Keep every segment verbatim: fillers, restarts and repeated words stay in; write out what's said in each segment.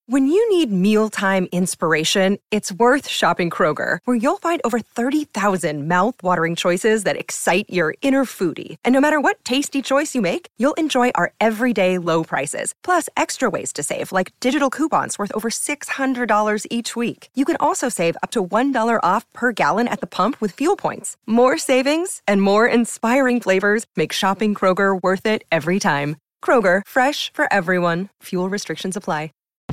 When you need mealtime inspiration, it's worth shopping Kroger, where you'll find over thirty thousand mouth-watering choices that excite your inner foodie. And no matter what tasty choice you make, you'll enjoy our everyday low prices, plus extra ways to save, like digital coupons worth over six hundred dollars each week. You can also save up to one dollar off per gallon at the pump with fuel points. More savings and more inspiring flavors make shopping Kroger worth it every time. Kroger, fresh for everyone. Fuel restrictions apply.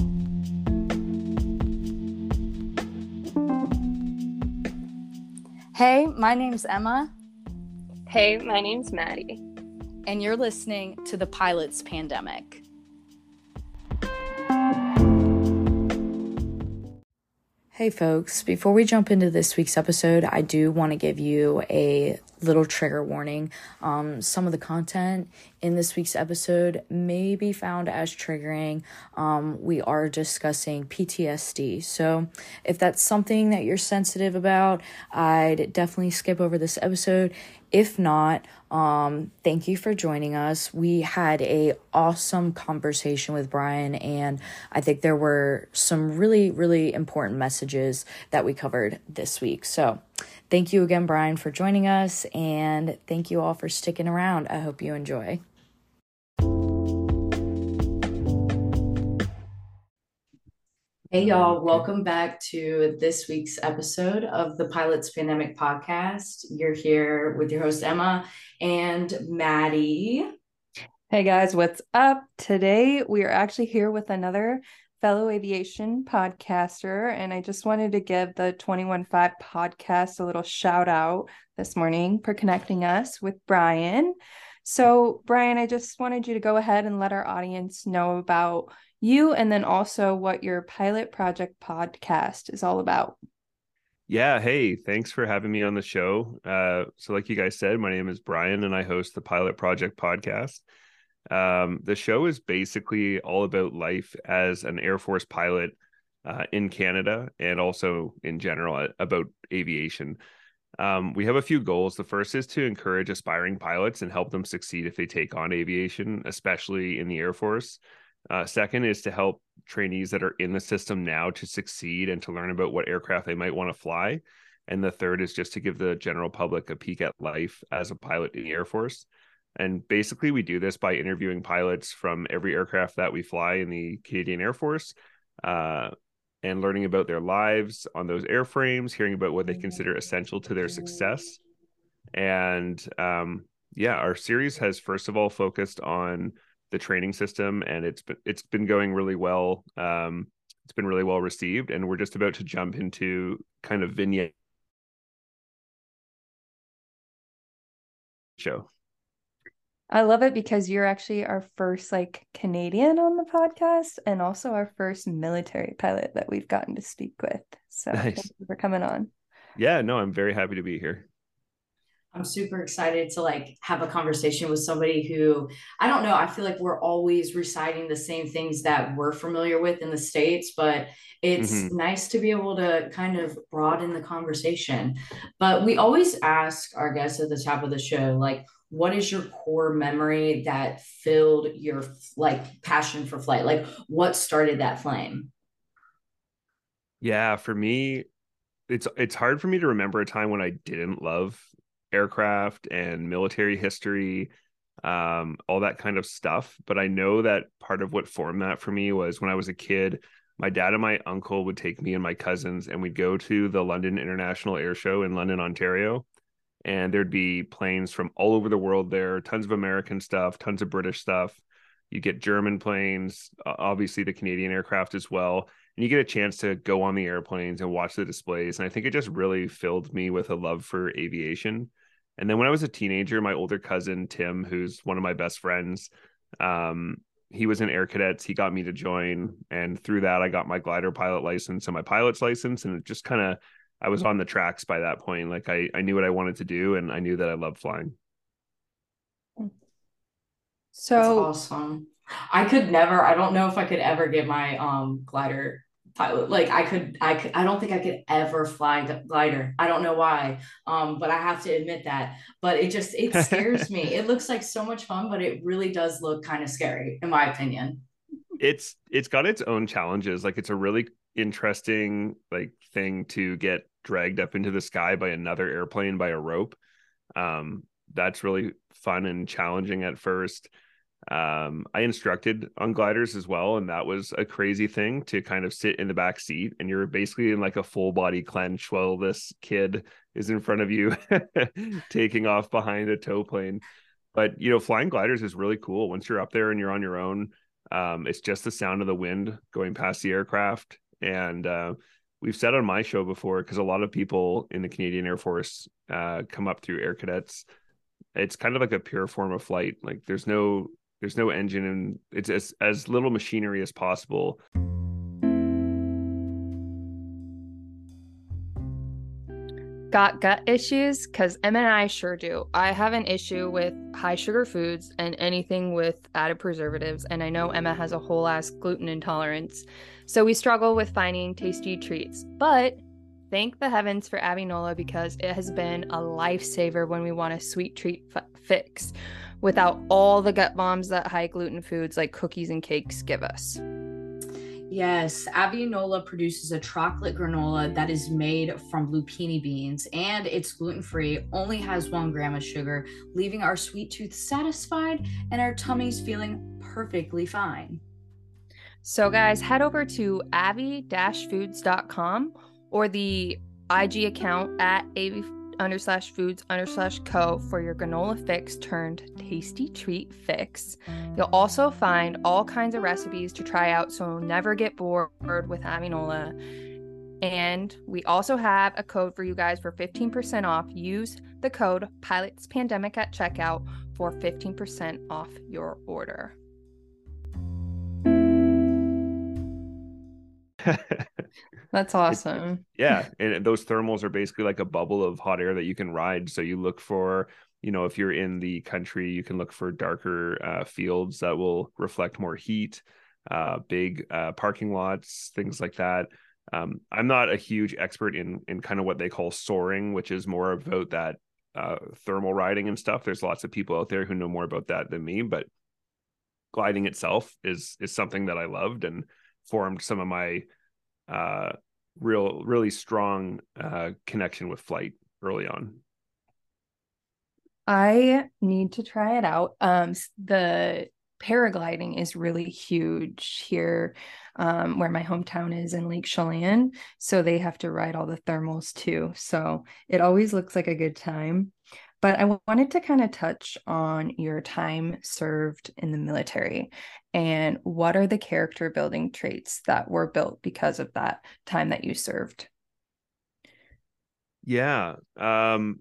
Hey, my name's Emma. Hey, my name's Maddie. And you're listening to The Pilot's Pandemic. Hey folks, before we jump into this week's episode, I do want to give you a little trigger warning. Um, some of the content in this week's episode may be found as triggering. Um, we are discussing P T S D. So if that's something that you're sensitive about, I'd definitely skip over this episode. If not, um, thank you for joining us. We had a awesome conversation with Brian, and I think there were some really, really important messages that we covered this week. So thank you again, Brian, for joining us, and thank you all for sticking around. I hope you enjoy. Hey, y'all. Welcome back to this week's episode of the Pilot's Pandemic Podcast. You're here with your host, Emma, and Maddie. Hey, guys. What's up? Today, we are actually here with another fellow aviation podcaster, and I just wanted to give the twenty-one five podcast a little shout out this morning for connecting us with Brian. So, Brian, I just wanted you to go ahead and let our audience know about you, and then also what your Pilot Project podcast is all about. Yeah. Hey, thanks for having me on the show. Uh, so like you guys said, my name is Brian and I host the Pilot Project podcast. Um, the show is basically all about life as an Air Force pilot uh, in Canada and also in general about aviation. Um, we have a few goals. The first is to encourage aspiring pilots and help them succeed if they take on aviation, especially in the Air Force. Uh, second is to help trainees that are in the system now to succeed and to learn about what aircraft they might want to fly. And the third is just to give the general public a peek at life as a pilot in the Air Force. And basically, we do this by interviewing pilots from every aircraft that we fly in the Canadian Air Force uh, and learning about their lives on those airframes, hearing about what they consider essential to their success. And um, yeah, our series has, first of all, focused on the training system, and it's been it's been going really well. Um, it's been really well received, and we're just about to jump into kind of vignette show. I love it because you're actually our first like Canadian on the podcast, and also our first military pilot that we've gotten to speak with. So nice. Thank you for coming on. Yeah, no, I'm very happy to be here. I'm super excited to like have a conversation with somebody who, I don't know, I feel like we're always reciting the same things that we're familiar with in the States, but it's mm-hmm. nice to be able to kind of broaden the conversation. But we always ask our guests at the top of the show, like, what is your core memory that filled your like passion for flight? Like, what started that flame? Yeah, for me, it's it's hard for me to remember a time when I didn't love aircraft and military history, um, all that kind of stuff. But I know that part of what formed that for me was when I was a kid, my dad and my uncle would take me and my cousins, and we'd go to the London International Air Show in London, Ontario. And there'd be planes from all over the world there, tons of American stuff, tons of British stuff. You get German planes, obviously the Canadian aircraft as well. And you get a chance to go on the airplanes and watch the displays. And I think it just really filled me with a love for aviation. And then when I was a teenager, my older cousin, Tim, who's one of my best friends, um, he was in Air Cadets. He got me to join. And through that, I got my glider pilot license and my pilot's license. And it just kind of, I was on the tracks by that point. Like I, I knew what I wanted to do, and I knew that I loved flying. So that's awesome. I could never, I don't know if I could ever get my um glider pilot. Like I could, I could, I don't think I could ever fly glider. I don't know why. Um, but I have to admit that, but it just, it scares me. It looks like so much fun, but it really does look kind of scary in my opinion. it's it's got its own challenges. Like it's a really interesting like thing to get dragged up into the sky by another airplane by a rope. Um, that's really fun and challenging at first. Um, I instructed on gliders as well, and that was a crazy thing to kind of sit in the back seat and you're basically in like a full body clench while this kid is in front of you taking off behind a tow plane. But you know, flying gliders is really cool once you're up there and you're on your own. Um, it's just the sound of the wind going past the aircraft. And uh, we've said on my show before, because a lot of people in the Canadian Air Force uh, come up through Air Cadets. It's kind of like a pure form of flight. Like there's no there's no engine, and it's as, as little machinery as possible. Got gut issues? Because Emma and I sure do. I have an issue with high sugar foods and anything with added preservatives, and I know Emma has a whole ass gluten intolerance. So we struggle with finding tasty treats. But thank the heavens for Avinola, because it has been a lifesaver when we want a sweet treat f- fix without all the gut bombs that high gluten foods like cookies and cakes give us. Yes, Avinola produces a chocolate granola that is made from lupini beans, and it's gluten-free, only has one gram of sugar, leaving our sweet tooth satisfied and our tummies feeling perfectly fine. So guys, head over to avi dash foods dot com or the I G account at avi under slash foods under slash co for your granola fix turned tasty treat fix. You'll also find all kinds of recipes to try out, so you'll never get bored with Avinola. And we also have a code for you guys for fifteen percent off. Use the code PILOTSPANDEMIC at checkout for fifteen percent off your order. That's awesome. It, yeah. And those thermals are basically like a bubble of hot air that you can ride. So you look for, you know, if you're in the country, you can look for darker uh, fields that will reflect more heat, uh, big uh, parking lots, things like that. Um, I'm not a huge expert in in kind of what they call soaring, which is more about that uh, thermal riding and stuff. There's lots of people out there who know more about that than me, but gliding itself is is something that I loved and formed some of my uh real really strong uh connection with flight early on. I need to try it out. Um the paragliding is really huge here, um where my hometown is in Lake Chelan, so they have to ride all the thermals too, so it always looks like a good time. But I wanted to kind of touch on your time served in the military and what are the character building traits that were built because of that time that you served? Yeah. Um,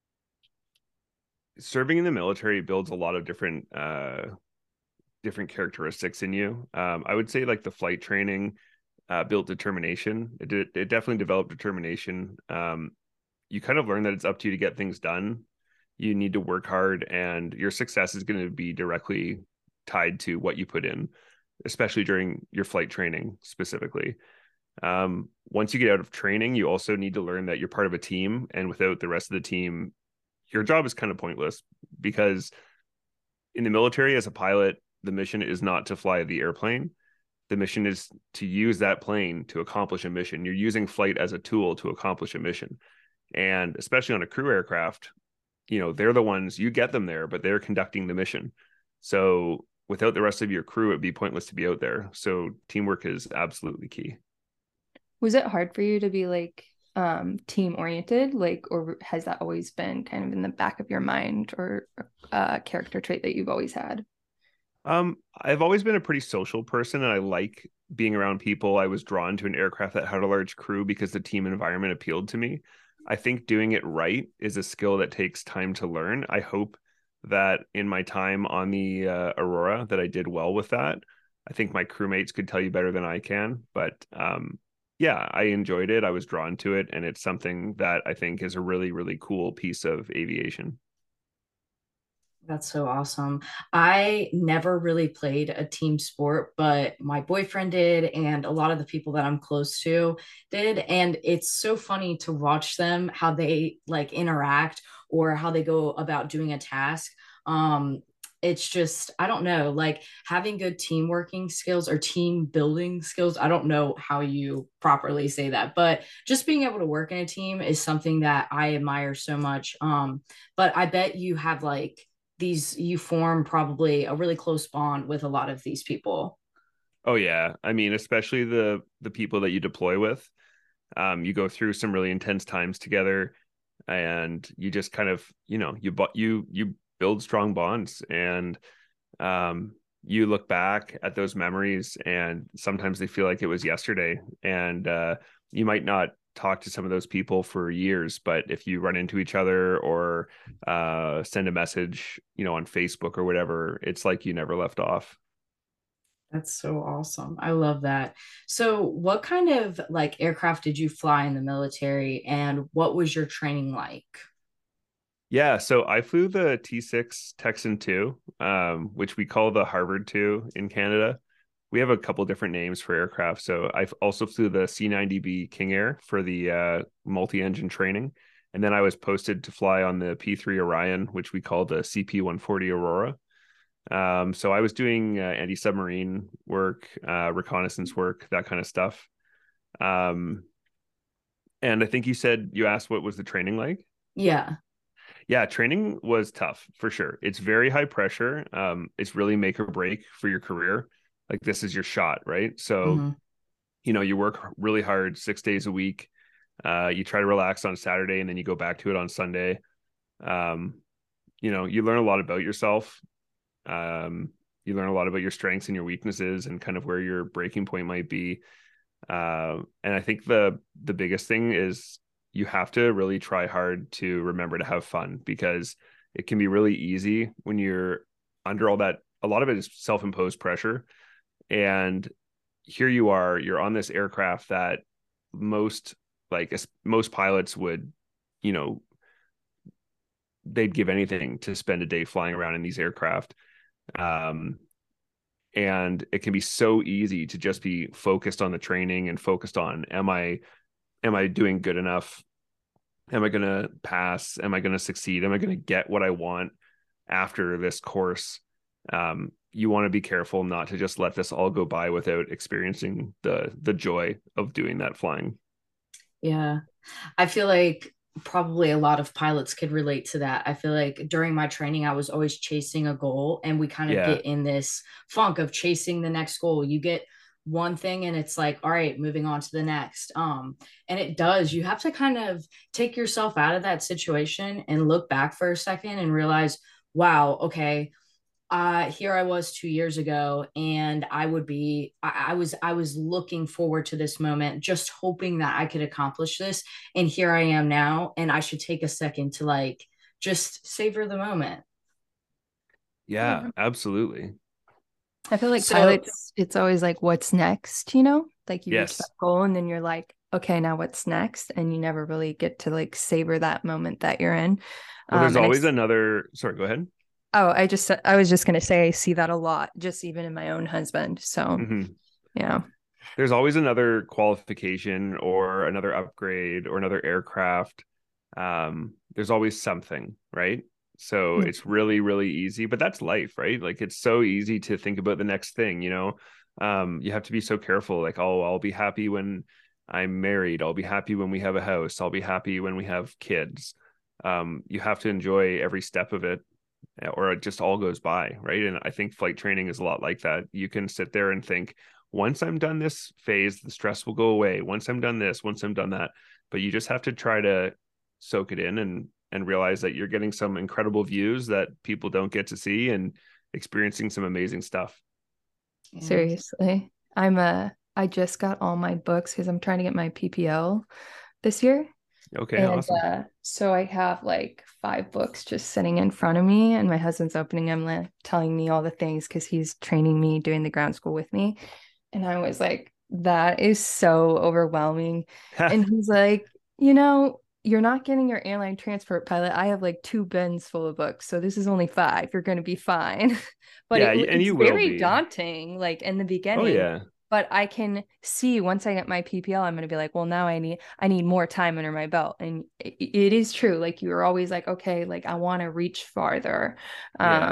serving in the military builds a lot of different uh, different characteristics in you. Um, I would say like the flight training uh, built determination. It did, it definitely developed determination. Um, you kind of learn that it's up to you to get things done. You need to work hard, and your success is going to be directly tied to what you put in, especially during your flight training specifically. Um, once you get out of training, you also need to learn that you're part of a team, and without the rest of the team, your job is kind of pointless, because in the military as a pilot, the mission is not to fly the airplane. The mission is to use that plane to accomplish a mission. You're using flight as a tool to accomplish a mission. And especially on a crew aircraft, you know, they're the ones, you get them there, but they're conducting the mission. So without the rest of your crew, it'd be pointless to be out there. So teamwork is absolutely key. Was it hard for you to be like um team oriented, like, or has that always been kind of in the back of your mind, or a uh, character trait that you've always had? Um, I've always been a pretty social person, and I like being around people. I was drawn to an aircraft that had a large crew because the team environment appealed to me. I think doing it right is a skill that takes time to learn. I hope that in my time on the uh, Aurora that I did well with that. I think my crewmates could tell you better than I can, but um, yeah, I enjoyed it. I was drawn to it, and it's something that I think is a really, really cool piece of aviation. That's so awesome. I never really played a team sport, but my boyfriend did, and a lot of the people that I'm close to did. And it's so funny to watch them, how they like interact or how they go about doing a task. Um, it's just, I don't know, like having good team working skills or team building skills. I don't know how you properly say that, but just being able to work in a team is something that I admire so much. Um, but I bet you have like these, you form probably a really close bond with a lot of these people. Oh yeah. I mean, especially the the people that you deploy with. Um, you go through some really intense times together, and you just kind of, you know, you bu- you you build strong bonds, and um you look back at those memories and sometimes they feel like it was yesterday, and uh you might not talk to some of those people for years, but if you run into each other or uh send a message, you know, on Facebook or whatever, it's like you never left off. That's so awesome. I love that. So, what kind of like aircraft did you fly in the military and what was your training like? Yeah, so I flew the T six Texan two, um, which we call the Harvard two in Canada. We have a couple different names for aircraft. So I also flew the C ninety B King Air for the uh, multi-engine training. And then I was posted to fly on the P three Orion, which we call the C P one forty Aurora. Um, so I was doing uh, anti-submarine work, uh, reconnaissance work, that kind of stuff. Um, and I think you said, you asked what was the training like? Yeah. Yeah, training was tough for sure. It's very high pressure. Um, it's really make or break for your career. Like this is your shot, right? So, Hmm. you know, you work really hard six days a week. Uh, you try to relax on Saturday and then you go back to it on Sunday. Um, you know, you learn a lot about yourself. Um, you learn a lot about your strengths and your weaknesses and kind of where your breaking point might be. Uh, and I think the the biggest thing is you have to really try hard to remember to have fun, because it can be really easy when you're under all that. A lot of it is self-imposed pressure. And here you are, you're on this aircraft that most like most pilots would, you know, they'd give anything to spend a day flying around in these aircraft. Um, and it can be so easy to just be focused on the training and focused on, am I am I doing good enough? Am I going to pass? Am I going to succeed? Am I going to get what I want after this course? Um, you want to be careful not to just let this all go by without experiencing the the joy of doing that flying. Yeah. I feel like probably a lot of pilots could relate to that. I feel like during my training, I was always chasing a goal, and we kind of Yeah. get in this funk of chasing the next goal. You get one thing and it's like, all right, moving on to the next. Um, and it does, you have to kind of take yourself out of that situation and look back for a second and realize, wow, okay, uh here I was two years ago, and I would be I, I was I was looking forward to this moment, just hoping that I could accomplish this, and here I am now, and I should take a second to like just savor the moment. Yeah, absolutely. I feel like So pilots, it's always like, what's next, you know? Like you reach that Yes. goal and then you're like, okay, now what's next? And you never really get to like savor that moment that you're in. Well, Um, there's and I, always s- another, sorry, go ahead. oh, I just, I was just going to say, I see that a lot, just even in my own husband. So, Mhm. yeah. There's always another qualification or another upgrade or another aircraft. Um, there's always something, right? So Mm. it's really, really easy, but that's life, right? Like it's so easy to think about the next thing, you know. Um, you have to be so careful. Like, oh, I'll be happy when I'm married. I'll be happy when we have a house. I'll be happy when we have kids. Um, you have to enjoy every step of it, or it just all goes by, right? And I think flight training is a lot like that. You can sit there and think, once I'm done this phase, the stress will go away. Once I'm done this, once I'm done that. But you just have to try to soak it in and and realize that you're getting some incredible views that people don't get to see, and experiencing some amazing stuff. yeah. Seriously. I'm a, I just got all my books because I'm trying to get my P P L this year. Okay, And awesome. uh, so I have like five books just sitting in front of me, and my husband's opening them, like, telling me all the things because he's training me, doing the ground school with me. And I was like, that is so overwhelming. And he's like, you know, you're not getting your airline transport pilot. I have like two bins full of books. So this is only five. You're going to be fine. But Yeah, it, and it's you will very be. daunting, like in the Oh beginning. yeah. But I can see once I get my P P L, I'm going to be like, well, now I need I need more time under my belt. And it, it is true. Like you are always like, okay, like I want to reach farther. Yeah. Um,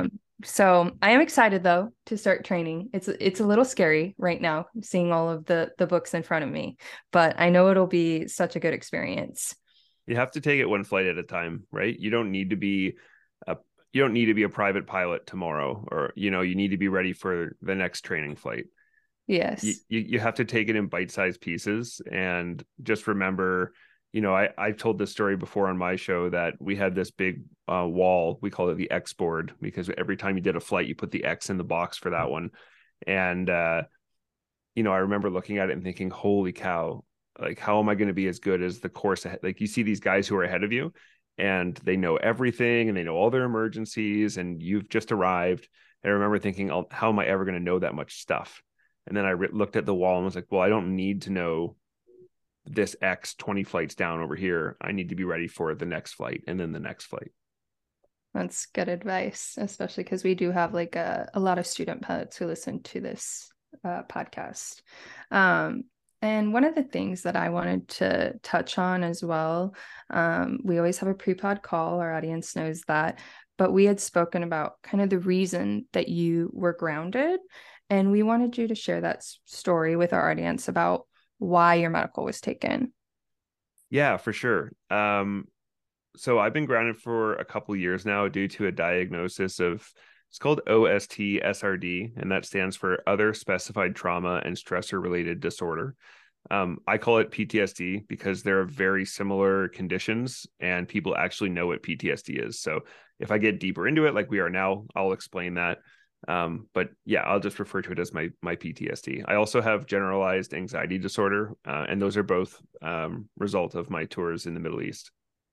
So I am excited though to start training. It's it's a little scary right now seeing all of the the books in front of me, but I know it'll be such a good experience. You have to take it one flight at a time, right? You don't need to be a you don't need to be a private pilot tomorrow, or you know, you need to be ready for the next training flight. Yes. You you, you have to take it in bite-sized pieces, and just remember, you know, I, I've told this story before on my show that we had this big uh, wall. We call it the X board because every time you did a flight, you put the X in the box for that one. And, uh, you know, I remember looking at it and thinking, holy cow, like, how am I going to be as good as the course ahead? Like, you see these guys who are ahead of you and they know everything and they know all their emergencies and you've just arrived. And I remember thinking, oh, how am I ever going to know that much stuff? And then I re- looked at the wall and was like, well, I don't need to know this X twenty flights down over here. I need to be ready for the next flight and then the next flight. That's good advice, especially because we do have like a, a lot of student pilots who listen to this uh, podcast. Um, and one of the things that I wanted to touch on as well, um, we always have a pre-pod call, our audience knows that, but we had spoken about kind of the reason that you were grounded. And we wanted you to share that story with our audience about why your medical was taken. Yeah, for sure. Um, so I've been grounded for a couple years now due to a diagnosis of, it's called O S T S R D, and that stands for Other Specified Trauma and Stressor Related Disorder. Um, I call it P T S D because there are very similar conditions and people actually know what P T S D is. So if I get deeper into it, like we are now, I'll explain that. Um, but yeah, I'll just refer to it as my my P T S D. I also have generalized anxiety disorder, uh, and those are both um, result of my tours in the Middle East.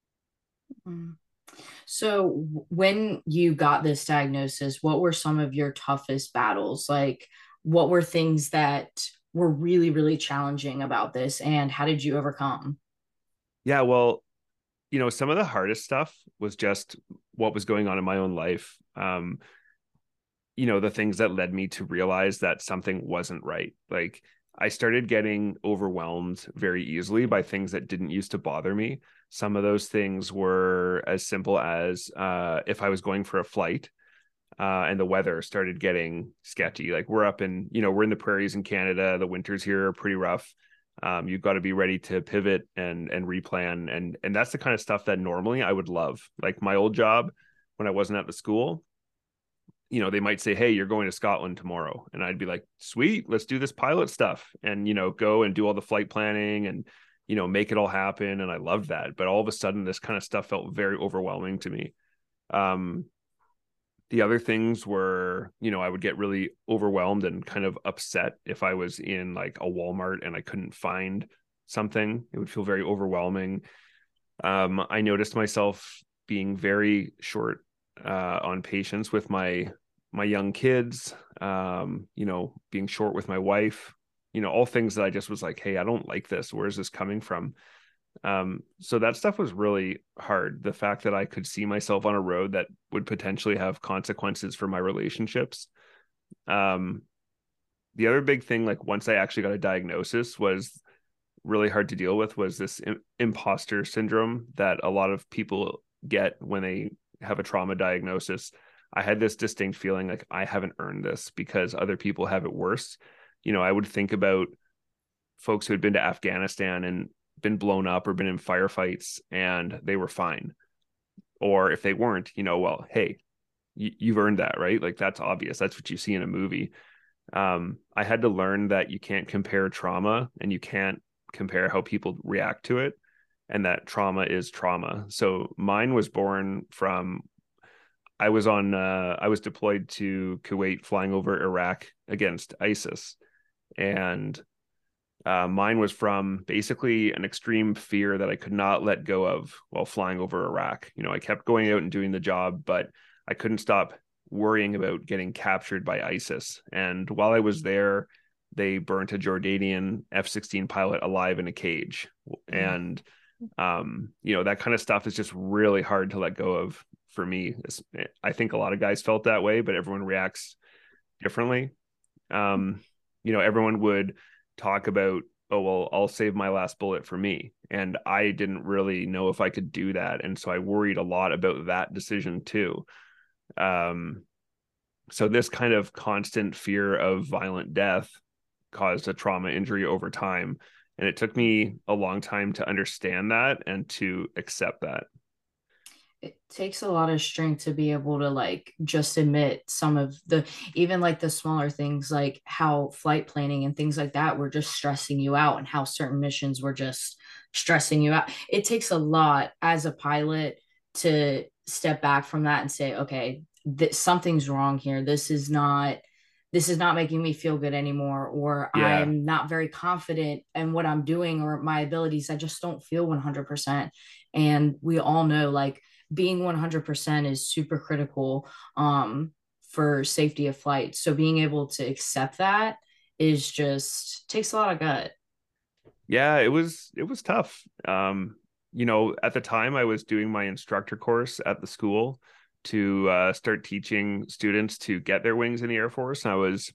So when you got this diagnosis, what were some of your toughest battles? Like, what were things that were really, really challenging about this, and how did you overcome? Yeah, well, you know, some of the hardest stuff was just what was going on in my own life. Um, you know, the things that led me to realize that something wasn't right. Like, I started getting overwhelmed very easily by things that didn't used to bother me. Some of those things were as simple as uh, if I was going for a flight uh, and the weather started getting sketchy. Like, we're up in, you know, we're in the prairies in Canada. The winters here are pretty rough. Um, you've got to be ready to pivot and and replan. And and that's the kind of stuff that normally I would love. Like my old job when I wasn't at the school, you know, they might say, hey, you're going to Scotland tomorrow. And I'd be like, sweet, let's do this pilot stuff and, you know, go and do all the flight planning and, you know, make it all happen. And I loved that. But all of a sudden, this kind of stuff felt very overwhelming to me. Um, the other things were, you know, I would get really overwhelmed and kind of upset if I was in like a Walmart and I couldn't find something. It would feel very overwhelming. Um, I noticed myself being very short uh, on patience with my my young kids, um, you know, being short with my wife, you know, all things that I just was like, hey, I don't like this. Where's this coming from? Um, so that stuff was really hard. The fact that I could see myself on a road that would potentially have consequences for my relationships. Um, the other big thing, like once I actually got a diagnosis, was really hard to deal with was this im- imposter syndrome that a lot of people get when they have a trauma diagnosis. I had this distinct feeling like I haven't earned this because other people have it worse. You know, I would think about folks who had been to Afghanistan and been blown up or been in firefights and they were fine. Or if they weren't, you know, well, hey, you, you've earned that, right? Like that's obvious. That's what you see in a movie. Um, I had to learn that you can't compare trauma and you can't compare how people react to it, and that trauma is trauma. So mine was born from, I was on, uh, I was deployed to Kuwait flying over Iraq against ISIS. And uh, mine was from basically an extreme fear that I could not let go of while flying over Iraq. You know, I kept going out and doing the job, but I couldn't stop worrying about getting captured by ISIS. And while I was there, they burnt a Jordanian F sixteen pilot alive in a cage. And, um, you know, that kind of stuff is just really hard to let go of for me. I think a lot of guys felt that way, but everyone reacts differently. Um, you know, everyone would talk about, oh, well, I'll save my last bullet for me. And I didn't really know if I could do that. And so I worried a lot about that decision too. Um, So this kind of constant fear of violent death caused a trauma injury over time. And it took me a long time to understand that and to accept that. It takes a lot of strength to be able to like just admit some of the, even like the smaller things, like how flight planning and things like that were just stressing you out, and how certain missions were just stressing you out. It takes a lot as a pilot to step back from that and say, okay, th- something's wrong here. This is not this is not making me feel good anymore, or Yeah. I'm not very confident in what I'm doing or my abilities. I just don't feel one hundred percent. And we all know, like, being one hundred percent is super critical um, for safety of flight. So being able to accept that is just takes a lot of gut. Yeah, it was it was tough. Um, you know, at the time I was doing my instructor course at the school to uh, start teaching students to get their wings in the Air Force. And I was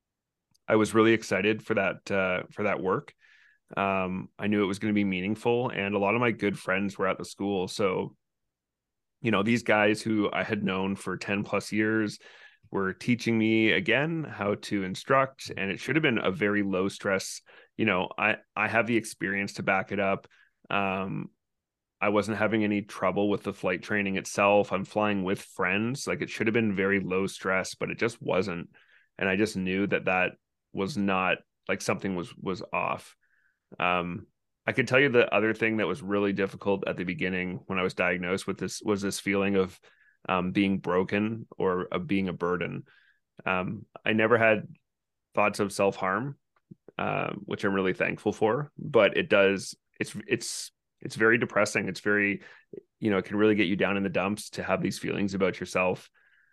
I was really excited for that uh, for that work. Um, I knew it was going to be meaningful, and a lot of my good friends were at the school. So, you know, these guys who I had known for ten plus years were teaching me again how to instruct, and it should have been a very low stress. You know, I I have the experience to back it up. Um, I wasn't having any trouble with the flight training itself. I'm flying with friends. Like, it should have been very low stress, but it just wasn't. And I just knew that that was not, like, something was was off. Um, I could tell you the other thing that was really difficult at the beginning when I was diagnosed with this was this feeling of um, being broken or of being a burden. Um, I never had thoughts of self-harm, uh, which I'm really thankful for, but it does, it's, it's, it's very depressing. It's very, you know, it can really get you down in the dumps to have these feelings about yourself.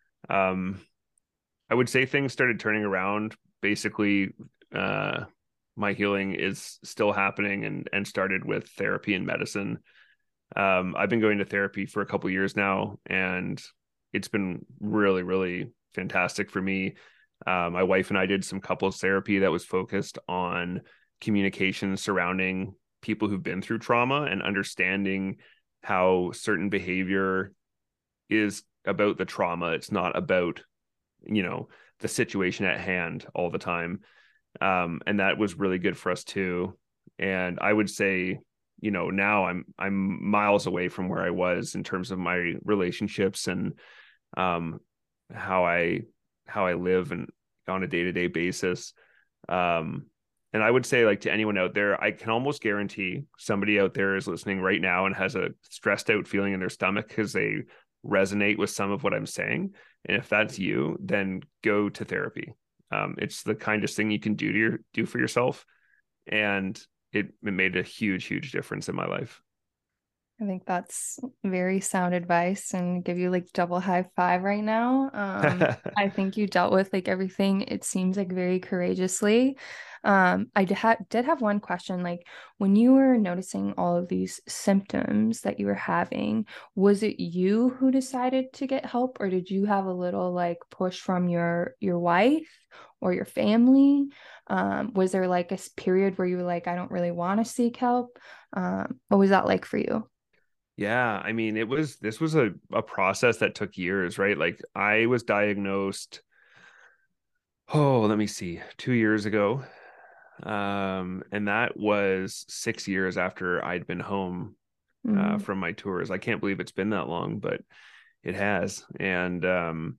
Um, I would say things started turning around. Basically, uh, my healing is still happening, and and started with therapy and medicine. Um, I've been going to therapy for a couple of years now, and it's been really, really fantastic for me. Uh, my wife and I did some couples therapy that was focused on communication surrounding people who've been through trauma and understanding how certain behavior is about the trauma. It's not about, you know, the situation at hand all the time. Um, and that was really good for us too. And I would say, you know, now I'm I'm miles away from where I was in terms of my relationships and um, how I how I live and on a day-to-day basis. Um, and I would say, like, to anyone out there, I can almost guarantee somebody out there is listening right now and has a stressed out feeling in their stomach because they resonate with some of what I'm saying. And if that's you, then go to therapy. Um, it's the kindest thing you can do to your do for yourself, and it, it made a huge, huge difference in my life. I think that's very sound advice, and give you like double high five right now. Um, I think you dealt with like everything, it seems like, very courageously. Um, I did, ha- did have one question. Like, when you were noticing all of these symptoms that you were having, was it you who decided to get help, or did you have a little like push from your your wife or your family? Um, was there like a period where you were like, I don't really want to seek help? Um, what was that like for you? Yeah, I mean, it was this was a, a process that took years, right? Like, I was diagnosed, oh, let me see, two years ago. Um, and that was six years after I'd been home uh, Mm. from my tours. I can't believe it's been that long, but it has. And um,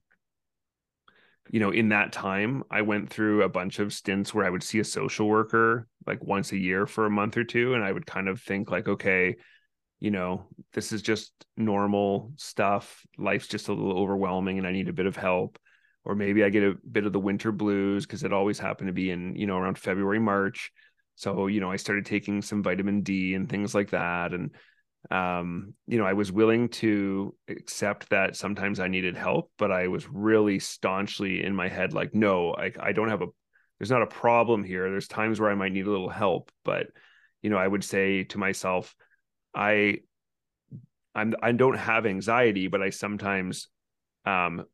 you know, in that time, I went through a bunch of stints where I would see a social worker like once a year for a month or two, and I would kind of think like, okay, you know, this is just normal stuff. Life's just a little overwhelming and I need a bit of help. Or maybe I get a bit of the winter blues because it always happened to be in, you know, around February, March. So, you know, I started taking some vitamin D and things like that. And, um, you know, I was willing to accept that sometimes I needed help, but I was really staunchly in my head, like, no, I, I don't have a, there's not a problem here. There's times where I might need a little help, but, you know, I would say to myself, I I'm I don't have anxiety, but I sometimes um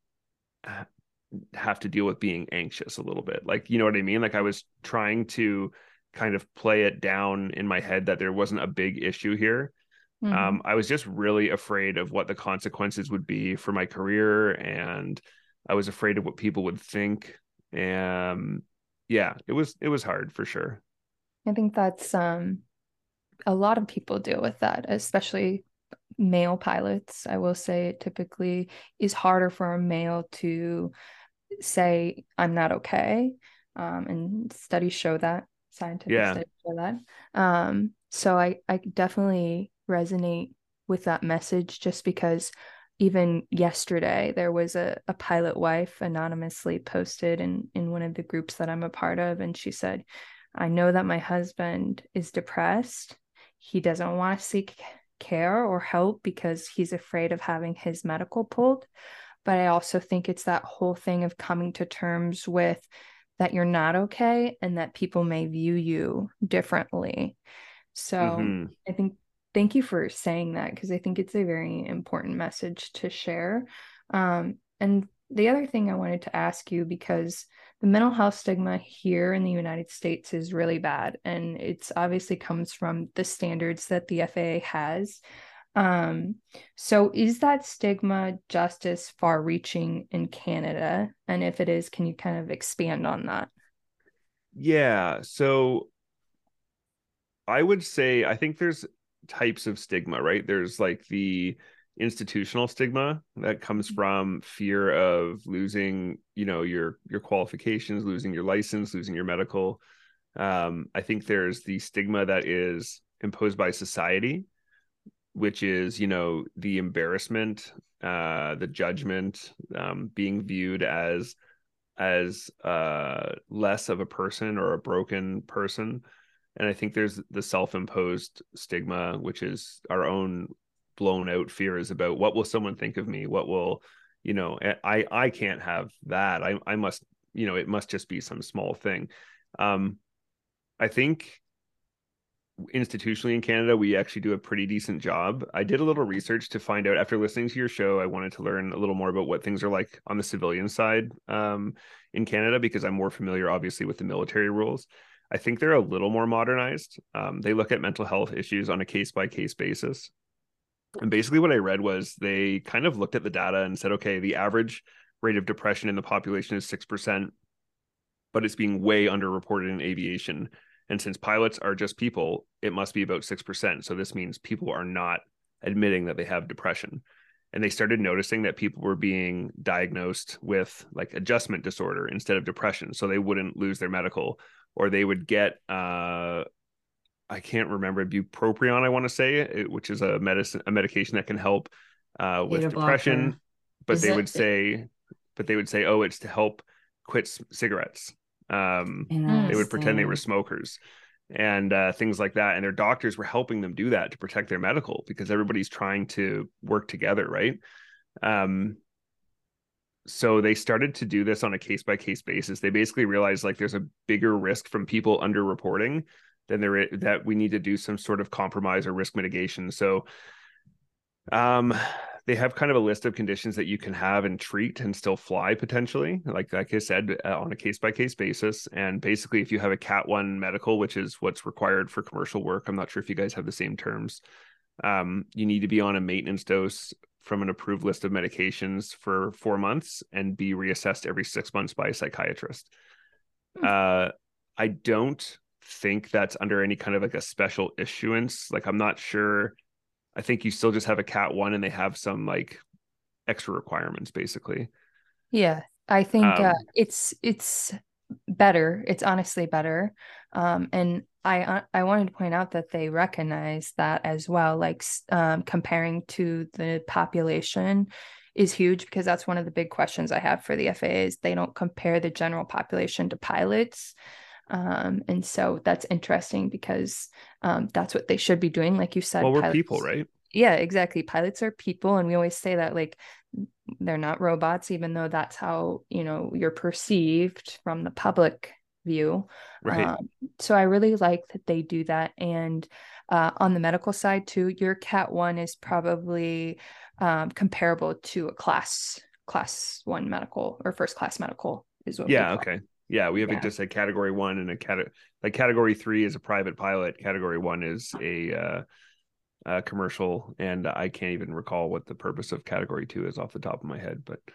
have to deal with being anxious a little bit. Like, you know what I mean? Like, I was trying to kind of play it down in my head that there wasn't a big issue here. Mm-hmm. Um, I was just really afraid of what the consequences would be for my career and I was afraid of what people would think. And yeah, it was it was hard for sure. I think that's um a lot of people deal with that, especially male pilots. I will say it typically is harder for a male to say, I'm not okay. Um, and studies show that, scientific Yeah. studies show that. Um, so I, I definitely resonate with that message, just because even yesterday there was a, a pilot wife anonymously posted in, in one of the groups that I'm a part of. And she said, I know that my husband is depressed. He doesn't want to seek care or help because he's afraid of having his medical pulled. But I also think it's that whole thing of coming to terms with that you're not okay and that people may view you differently. So Mm-hmm. I think, thank you for saying that, because I think it's a very important message to share. Um, and the other thing I wanted to ask you, because the mental health stigma here in the United States is really bad, and it's obviously comes from the standards that the F A A has. Um, so is that stigma just as far reaching in Canada? And if it is, can you kind of expand on that? Yeah. So I would say, I think there's types of stigma, right? There's like the institutional stigma that comes from fear of losing, you know, your your qualifications, losing your license, losing your medical. Um, I think there's the stigma that is imposed by society, which is, you know, the embarrassment, uh, the judgment, um, being viewed as as uh, less of a person or a broken person. And I think there's the self-imposed stigma, which is our own blown out fears about what will someone think of me? What will, you know, I I can't have that. I I must, you know, it must just be some small thing. Um, I think institutionally in Canada, we actually do a pretty decent job. I did a little research to find out after listening to your show. I wanted to learn a little more about what things are like on the civilian side um, in Canada, because I'm more familiar, obviously, with the military rules. I think they're a little more modernized. Um, they look at mental health issues on a case by case basis. And basically, what I read was they kind of looked at the data and said, okay, the average rate of depression in the population is six percent, but it's being way underreported in aviation. And since pilots are just people, it must be about six percent. So this means people are not admitting that they have depression. And they started noticing that people were being diagnosed with like adjustment disorder instead of depression. So they wouldn't lose their medical, or they would get, uh, I can't remember, bupropion, I want to say, which is a medicine, a medication that can help uh, with Beta depression. blocker. But Is they it- would say, but they would say, oh, it's to help quit c- cigarettes. Um, they would pretend they were Interesting. smokers and uh, things like that. And their doctors were helping them do that to protect their medical, because everybody's trying to work together, right? Um, so they started to do this on a case by case basis. They basically realized like there's a bigger risk from people underreporting than there is, that we need to do some sort of compromise or risk mitigation. So um they have kind of a list of conditions that you can have and treat and still fly potentially, like like I said, uh, on a case by case basis. And basically, if you have a cat one medical, which is what's required for commercial work, I'm not sure if you guys have the same terms, um you need to be on a maintenance dose from an approved list of medications for four months and be reassessed every six months by a psychiatrist. uh I don't think that's under any kind of like a special issuance. Like, I'm not sure. I think you still just have a cat one and they have some like extra requirements basically. Yeah, I think uh, Um, it's it's better. It's honestly better. Um, and I uh, I wanted to point out that they recognize that as well. Like um, comparing to the population is huge, because that's one of the big questions I have for the F A A is they don't compare the general population to pilots. Um, and so that's interesting, because um, that's what they should be doing. Like you said, well, we're pilots, people, right? yeah, exactly. Pilots are people, and we always say that, like, they're not robots, even though that's how, you know, you're perceived from the public view. Right. Um, so I really like that they do that. And uh, on the medical side too, your cat one is probably um, comparable to a class class one medical, or first class medical is what we Yeah. call Okay. Yeah, we have a, it. just a category one and a cat like category three is a private pilot. Category one is a uh, uh, commercial, and I can't even recall what the purpose of category two is off the top of my head. But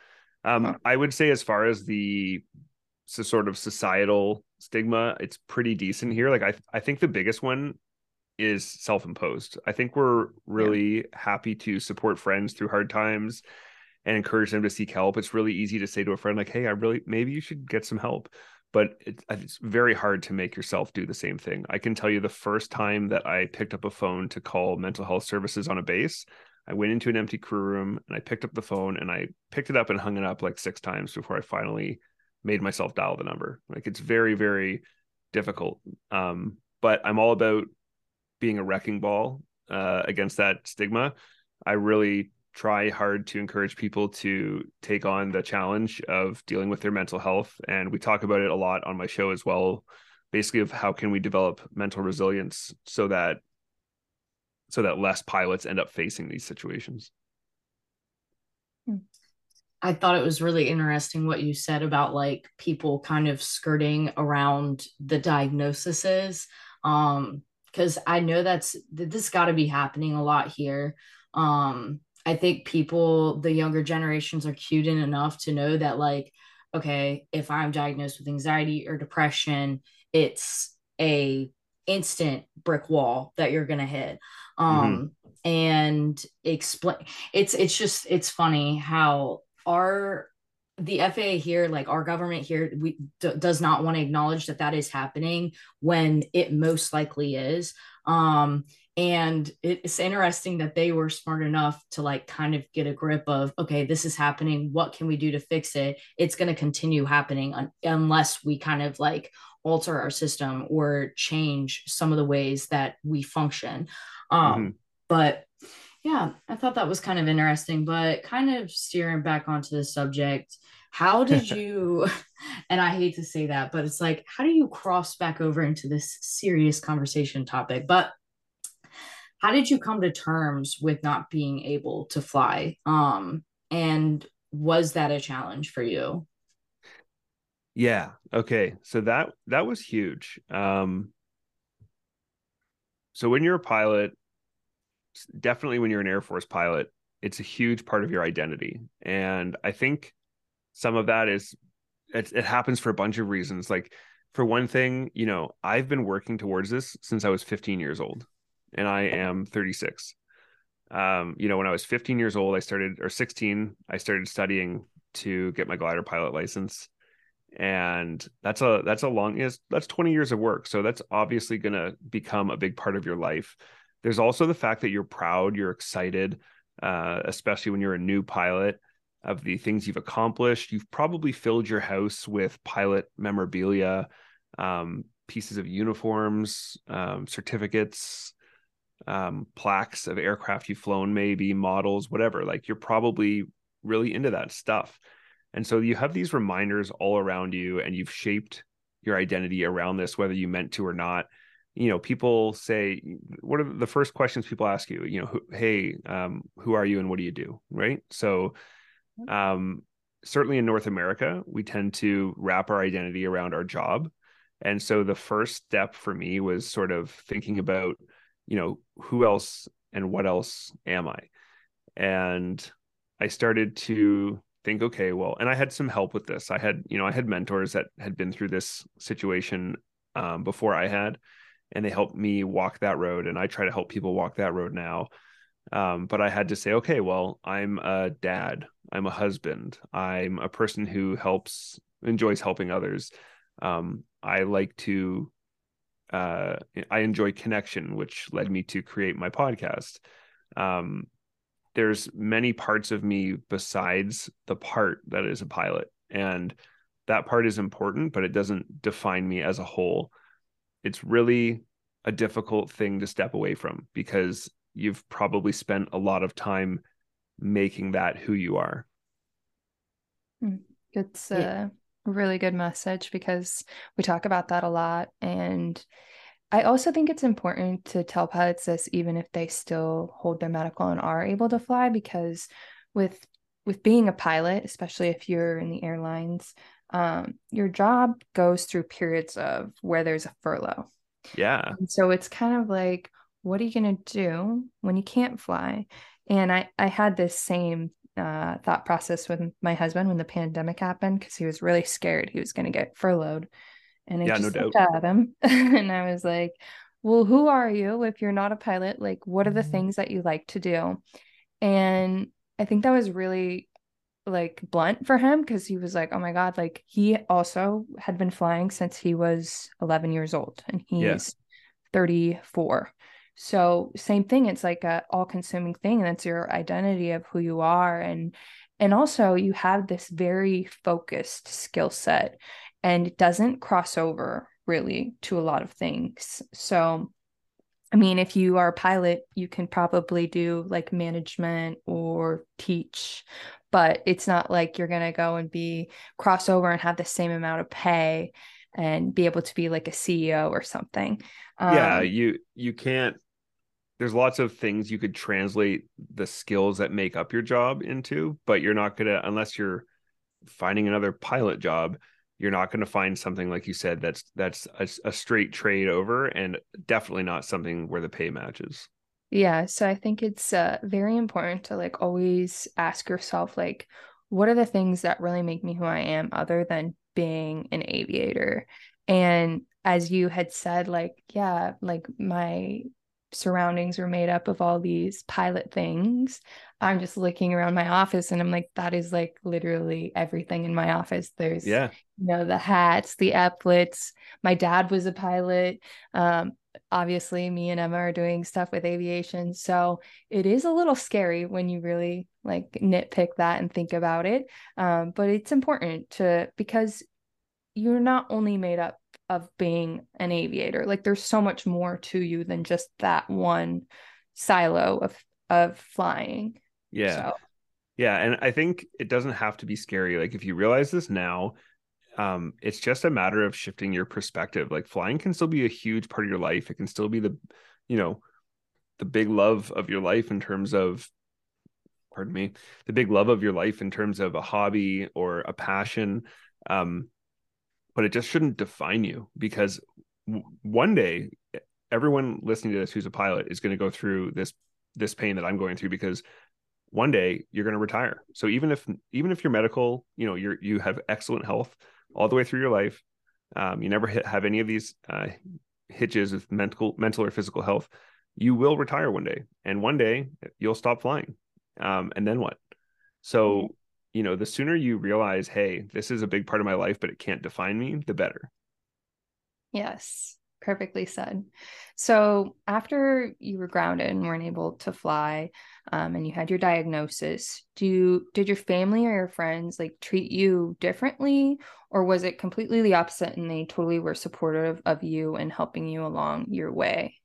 Um, I would say as far as the so sort of societal stigma, it's pretty decent here. Like I I think the biggest one is self-imposed. I think we're really yeah. happy to support friends through hard times and encourage them to seek help. It's really easy to say to a friend like, hey, I really, maybe you should get some help. But it, it's very hard to make yourself do the same thing. I can tell you the first time that I picked up a phone to call mental health services on a base, I went into an empty crew room and I picked up the phone and I picked it up and hung it up like six times before I finally made myself dial the number. Like it's very, very difficult. Um, but I'm all about being a wrecking ball uh, against that stigma. I really try hard to encourage people to take on the challenge of dealing with their mental health. And we talk about it a lot on my show as well, basically of how can we develop mental resilience so that so that less pilots end up facing these situations. I thought it was really interesting what you said about like people kind of skirting around the diagnoses. Um, because I know that's this got to be happening a lot here. Um, I think people, the younger generations, are cued in enough to know that, like, okay, if I'm diagnosed with anxiety or depression, it's a instant brick wall that you're gonna hit. Um, mm-hmm. and explain. It's it's just it's funny how our the F A A here, like our government here, we d- does not want to acknowledge that that is happening when it most likely is. Um, and it's interesting that they were smart enough to like kind of get a grip of, okay, this is happening. What can we do to fix it? It's going to continue happening un- unless we kind of like alter our system or change some of the ways that we function. Um, mm-hmm. But yeah, I thought that was kind of interesting, but kind of steering back onto the subject. How did you, and I hate to say that, but it's like, how do you cross back over into this serious conversation topic? But how did you come to terms with not being able to fly? Um, and was that a challenge for you? Yeah. Okay. So that, that was huge. Um, so when you're a pilot, definitely when you're an Air Force pilot, it's a huge part of your identity. And I think some of that is, it, it happens for a bunch of reasons. Like for one thing, you know, I've been working towards this since I was fifteen years old and I am thirty-six. Um, you know, when I was fifteen years old, I started, or sixteen, I started studying to get my glider pilot license. And that's a, that's a long, is that's twenty years of work. So that's obviously going to become a big part of your life. There's also the fact that you're proud, you're excited, uh, especially when you're a new pilot, of the things you've accomplished. You've probably filled your house with pilot memorabilia, um, pieces of uniforms, um, certificates, um, plaques of aircraft you've flown, maybe models, whatever. Like you're probably really into that stuff. And so you have these reminders all around you and you've shaped your identity around this, whether you meant to or not. You know, people say, what are the first questions people ask you? You know, who, hey, um, who are you and what do you do? Right. So um, certainly in North America, we tend to wrap our identity around our job. And so the first step for me was sort of thinking about, you know, who else and what else am I? And I started to think, okay, well, and I had some help with this. I had, you know, I had mentors that had been through this situation um, before I had, and they helped me walk that road. And I try to help people walk that road now. Um, but I had to say, okay, well, I'm a dad, I'm a husband, I'm a person who helps, enjoys helping others. Um, I like to, uh, I enjoy connection, which led me to create my podcast. Um, there's many parts of me besides the part that is a pilot, and that part is important, but it doesn't define me as a whole. It's really a difficult thing to step away from because you've probably spent a lot of time making that who you are. It's a really good message because we talk about that a lot. And I also think it's important to tell pilots this, even if they still hold their medical and are able to fly, because with with being a pilot, especially if you're in the airlines, um, your job goes through periods of where there's a furlough. Yeah. And so it's kind of like, what are you going to do when you can't fly? And I, I had this same uh, thought process with my husband when the pandemic happened, because he was really scared he was going to get furloughed. And I Yeah, no just doubt. looked at him and I was like, well, who are you if you're not a pilot? Like, what are the things that you like to do? And I think that was really like blunt for him, because he was like, oh my God, like he also had been flying since he was eleven years old and Yeah. he's thirty-four. So same thing, it's like a all-consuming thing, and it's your identity of who you are. And and also you have this very focused skill set, and it doesn't cross over really to a lot of things. So I mean, if you are a pilot, you can probably do like management or teach, but it's not like you're going to go and be crossover and have the same amount of pay and be able to be like a C E O or something. Yeah, Um, you you can't there's lots of things you could translate the skills that make up your job into, but you're not going to, unless you're finding another pilot job, you're not going to find something like you said that's that's a, a straight trade over, and definitely not something where the pay matches. yeah, so I think it's uh, very important to like always ask yourself, like, what are the things that really make me who I am other than being an aviator? And as you had said, like, yeah, like my surroundings were made up of all these pilot things. I'm just looking around my office and I'm like, that is like literally everything in my office. There's, Yeah. you know, the hats, the epaulets. My dad was a pilot. Um, obviously, me and Emma are doing stuff with aviation. So it is a little scary when you really like nitpick that and think about it. Um, but it's important to, because you're not only made up of being an aviator. Like there's so much more to you than just that one silo of of flying. Yeah. So Yeah. And I think it doesn't have to be scary. Like if you realize this now, um, it's just a matter of shifting your perspective. Like flying can still be a huge part of your life. It can still be the, you know, the big love of your life in terms of, pardon me, the big love of your life in terms of a hobby or a passion. Um, but it just shouldn't define you, because w- one day everyone listening to this who's a pilot is going to go through this this pain that I'm going through, because one day you're going to retire. So even if even if you're medical, you know, you're you have excellent health all the way through your life, um, you never hit, have any of these uh, hitches with mental mental or physical health, you will retire one day, and one day you'll stop flying. Um, and then what? yeah. So, you know, the sooner you realize, hey, this is a big part of my life, but it can't define me, the better. Yes, perfectly said. So after you were grounded and weren't able to fly, um, and you had your diagnosis, do you, did your family or your friends like treat you differently, or was it completely the opposite and they totally were supportive of you and helping you along your way?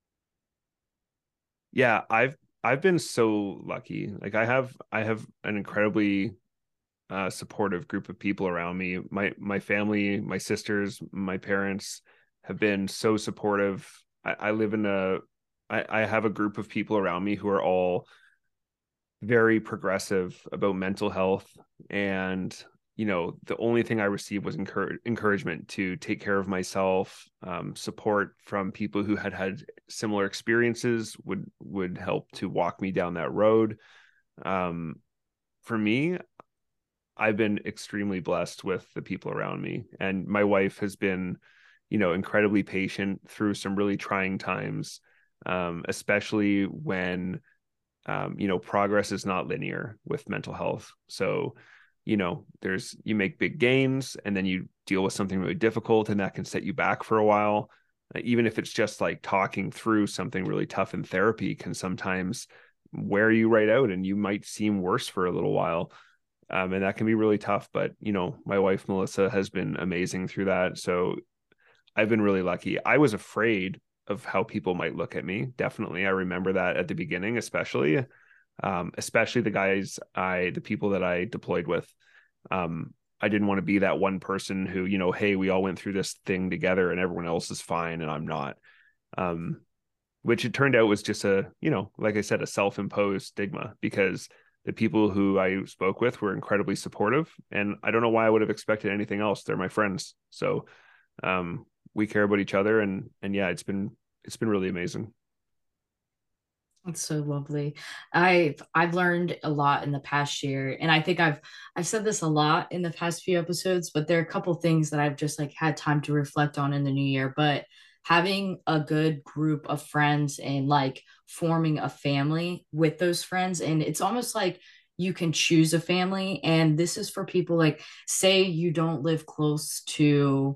Yeah, I've I've been so lucky. Like I have I have an incredibly uh, supportive group of people around me. My my family, my sisters, my parents have been so supportive. I, I live in a I, I have a group of people around me who are all very progressive about mental health, and you know the only thing I received was encourage, encouragement to take care of myself. Um, support from people who had had similar experiences would would help to walk me down that road. Um, for me, I've been extremely blessed with the people around me, and my wife has been, you know, incredibly patient through some really trying times, um, especially when, um, you know, progress is not linear with mental health. So, you know, there's you make big gains, and then you deal with something really difficult, and that can set you back for a while. Uh, even if it's just like talking through something really tough in therapy, can sometimes wear you right out, and you might seem worse for a little while. Um, and that can be really tough. But, you know, my wife, Melissa, has been amazing through that. So I've been really lucky. I was afraid of how people might look at me. Definitely. I remember that at the beginning, especially, um, especially the guys I, the people that I deployed with. Um, I didn't want to be that one person who, you know, hey, we all went through this thing together and everyone else is fine and I'm not. Um, which it turned out was just a, you know, like I said, a self-imposed stigma, because the people who I spoke with were incredibly supportive, and I don't know why I would have expected anything else. They're my friends. So, um, we care about each other, and, and yeah, it's been, it's been really amazing. It's so lovely. I've I've learned a lot in the past year, and I think I've I've said this a lot in the past few episodes, but there are a couple things that I've just like had time to reflect on in the new year. But having a good group of friends and like forming a family with those friends, and it's almost like you can choose a family, and this is for people like say you don't live close to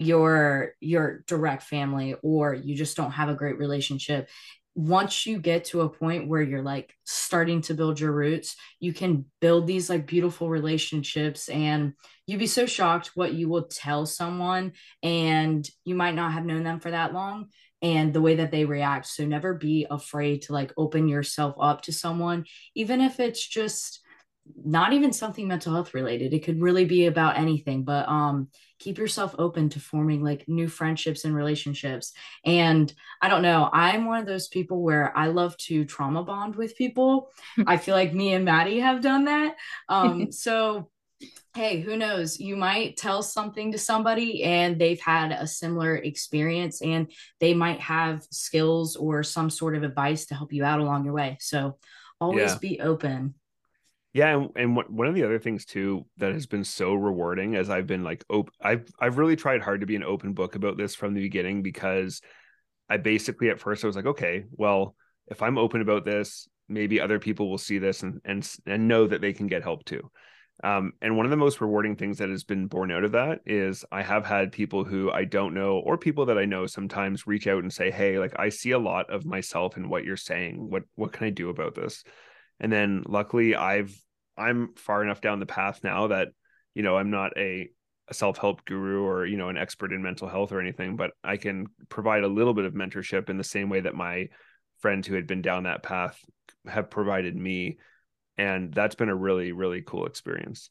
your your direct family or you just don't have a great relationship. Once you get to a point where you're like starting to build your roots, you can build these like beautiful relationships, and you'd be so shocked what you will tell someone, and you might not have known them for that long, and the way that they react. So never be afraid to like open yourself up to someone, even if it's just not even something mental health related. It could really be about anything, but um keep yourself open to forming like new friendships and relationships. And I don't know, I'm one of those people where I love to trauma bond with people. I feel like me and Maddie have done that. Um so hey, who knows? You might tell something to somebody and they've had a similar experience, and they might have skills or some sort of advice to help you out along your way. So always Yeah. be open. Yeah, and, and what, one of the other things too that has been so rewarding as I've been like op- I've I've really tried hard to be an open book about this from the beginning, because I basically at first I was like, okay, well, if I'm open about this, maybe other people will see this and and and know that they can get help too. Um, and one of the most rewarding things that has been born out of that is I have had people who I don't know or people that I know sometimes reach out and say, hey, like I see a lot of myself in what you're saying. What what can I do about this? And then luckily I've I'm far enough down the path now that, you know, I'm not a, a self-help guru or, you know, an expert in mental health or anything, but I can provide a little bit of mentorship in the same way that my friends who had been down that path have provided me. And that's been a really, really cool experience.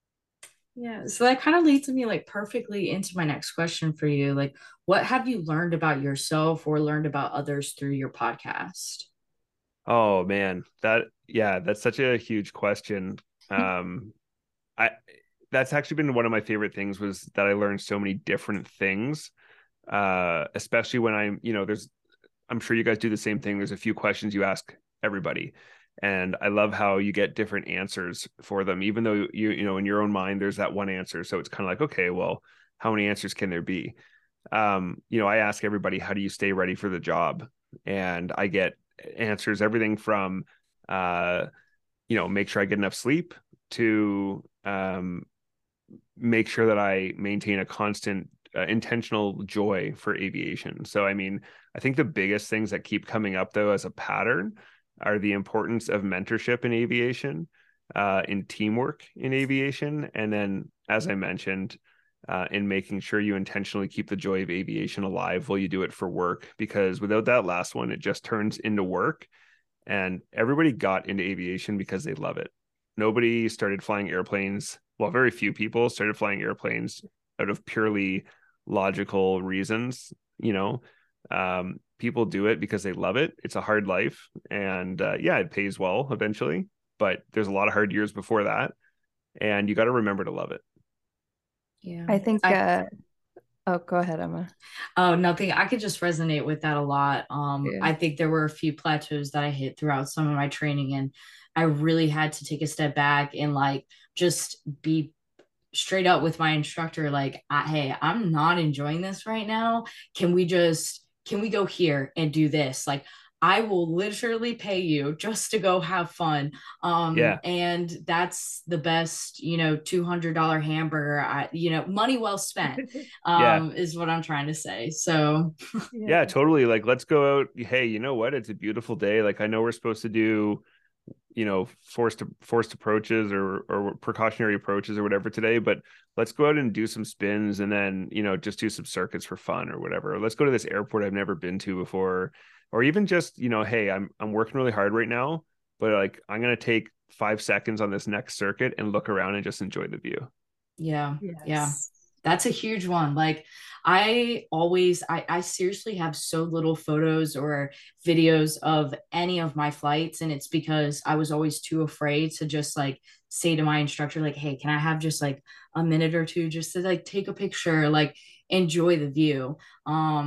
Yeah, so that kind of leads me like perfectly into my next question for you. Like, what have you learned about yourself or learned about others through your podcast? Oh man, that yeah, that's such a huge question. Um, I that's actually been one of my favorite things was that I learned so many different things. Uh, especially when I'm, you know, there's I'm sure you guys do the same thing. There's a few questions you ask everybody, and I love how you get different answers for them, even though you you know in your own mind there's that one answer. So it's kind of like, okay, well, how many answers can there be? Um, you know, I ask everybody, how do you stay ready for the job? And I get answers everything from, uh, you know, make sure I get enough sleep to um, make sure that I maintain a constant uh, intentional joy for aviation. So, I mean, I think the biggest things that keep coming up though as a pattern are the importance of mentorship in aviation, uh, in teamwork in aviation, and then, as I mentioned, uh, in making sure you intentionally keep the joy of aviation alive while you do it for work. Because without that last one, it just turns into work. And everybody got into aviation because they love it. Nobody started flying airplanes. Well, very few people started flying airplanes out of purely logical reasons. You know, um, people do it because they love it. It's a hard life. And uh, yeah, it pays well eventually, but there's a lot of hard years before that. And you got to remember to love it. Yeah. I think I uh oh, go ahead, Emma. Oh, nothing. I could just resonate with that a lot. Um, Yeah. I think there were a few plateaus that I hit throughout some of my training, and I really had to take a step back and like just be straight up with my instructor, like, I, hey, I'm not enjoying this right now. Can we just, can we go here and do this? Like, I will literally pay you just to go have fun. Um, Yeah. and that's the best, you know, two hundred dollars hamburger, I, you know, money well spent, Yeah. um, is what I'm trying to say. So, Yeah. Yeah, totally. Like, let's go out. Hey, you know what? It's a beautiful day. Like, I know we're supposed to do, you know, forced forced approaches or or precautionary approaches or whatever today, but let's go out and do some spins and then, you know, just do some circuits for fun or whatever. Let's go to this airport I've never been to before, or even just, you know, hey, I'm I'm working really hard right now, but like I'm gonna take five seconds on this next circuit and look around and just enjoy the view. yeah, yeah. Yes. That's a huge one. Like I always I I seriously have so little photos or videos of any of my flights, and it's because I was always too afraid to just like say to my instructor like, "Hey, can I have just like a minute or two just to like take a picture, like enjoy the view?" Um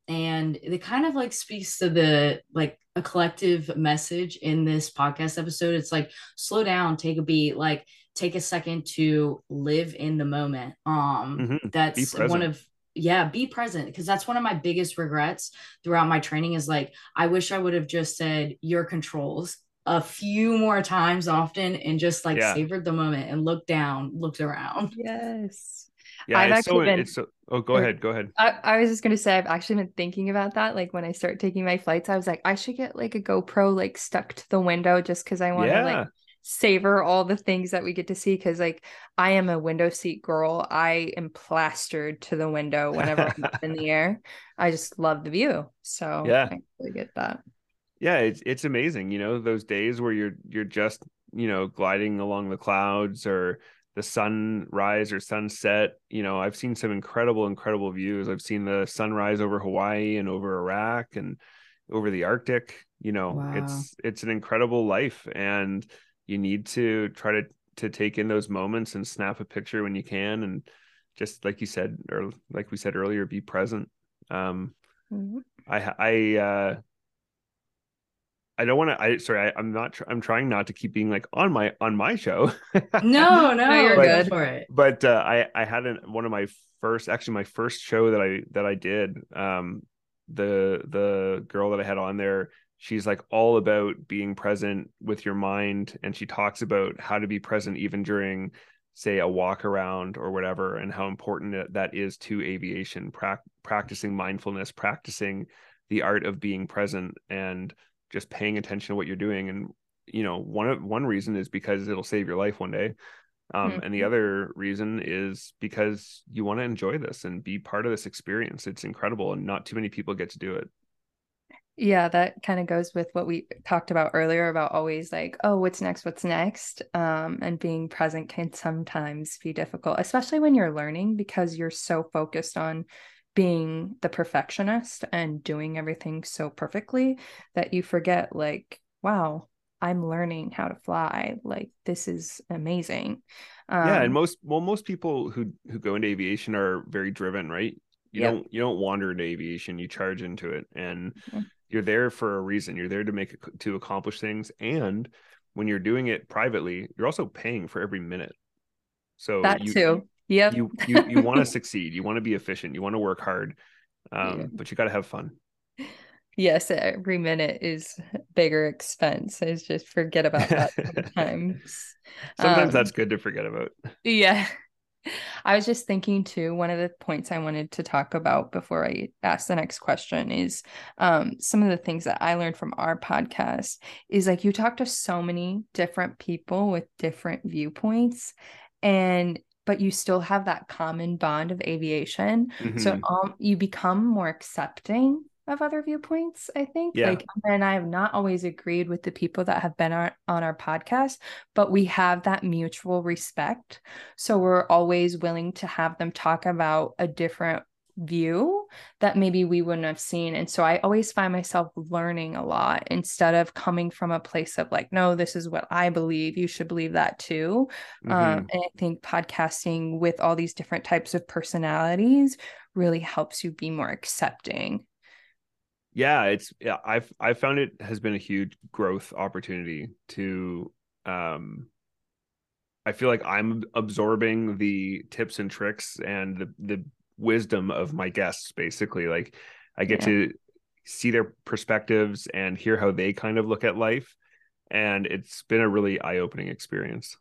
and it kind of like speaks to the like a collective message in this podcast episode. It's like slow down, take a beat, like take a second to live in the moment. Um, Mm-hmm. Be that's one present. of yeah, be present, because that's one of my biggest regrets throughout my training is like I wish I would have just said your controls a few more times often and just like Yeah. savored the moment and looked down, looked around. Yes. Yeah. I've It's so, actually been, it's so, oh, go or- ahead. Go ahead. I, I was just gonna say I've actually been thinking about that. Like when I start taking my flights, I was like, I should get like a GoPro like stuck to the window just because I want to Yeah. like savor all the things that we get to see. Because like I am a window seat girl. I am plastered to the window whenever I'm up in the air. I just love the view. So Yeah. I really get that. Yeah, it's it's amazing, you know, those days where you're you're just, you know, gliding along the clouds or the sunrise or sunset. You know, I've seen some incredible, incredible views. I've seen the sunrise over Hawaii and over Iraq and over the Arctic. You know, Wow. it's it's an incredible life, and you need to try to to take in those moments and snap a picture when you can, and just like you said, or like we said earlier, be present. Um, Mhm. I I uh I don't want to. I sorry. I, I'm not. Tr- I'm trying not to keep being like on my on my show. No, no, you're go good. for it. But uh, I I had an, one of my first, actually my first show that I that I did. Um, the the girl that I had on there, she's like all about being present with your mind, and she talks about how to be present even during, say, a walk around or whatever, and how important that, that is to aviation. Pra- practicing mindfulness, practicing the art of being present, and just paying attention to what you're doing. And you know, one of one reason is because it'll save your life one day, um, and the Mhm. other reason is because you want to enjoy this and be part of this experience. It's incredible, and not too many people get to do it. Yeah, that kind of goes with what we talked about earlier about always like, oh, what's next? What's next? Um, and being present can sometimes be difficult, especially when you're learning, because you're so focused on being the perfectionist and doing everything so perfectly that you forget, like, wow, I'm learning how to fly. Like, this is amazing. Yeah, and Um, most well, most people who who go into aviation are very driven, right? You Yep. don't you don't wander into aviation, you charge into it, and Mhm. you're there for a reason. You're there to make to accomplish things, and when you're doing it privately, you're also paying for every minute. So That you too. Yep. you you you want to succeed, you want to be efficient, you want to work hard, um, Yeah. but you got to have fun. Yes, every minute is bigger expense. I just forget about that sometimes. Sometimes Um, that's good to forget about. yeah. I was just thinking too, one of the points I wanted to talk about before I ask the next question is um, some of the things that I learned from our podcast is like you talk to so many different people with different viewpoints, and but you still have that common bond of aviation. So Mhm. um, you become more accepting of other viewpoints, I think. Yeah. Like, and I have not always agreed with the people that have been on, on our podcast, but we have that mutual respect. So we're always willing to have them talk about a different view that maybe we wouldn't have seen. And so I always find myself learning a lot instead of coming from a place of like, no, this is what I believe. You should believe that too. Mhm. Um, and I think podcasting with all these different types of personalities really helps you be more accepting. Yeah, it's yeah, I've I've found it has been a huge growth opportunity to um I feel like I'm absorbing the tips and tricks and the the wisdom of my guests, basically. Like I get Yeah. to see their perspectives and hear how they kind of look at life, and it's been a really eye-opening experience.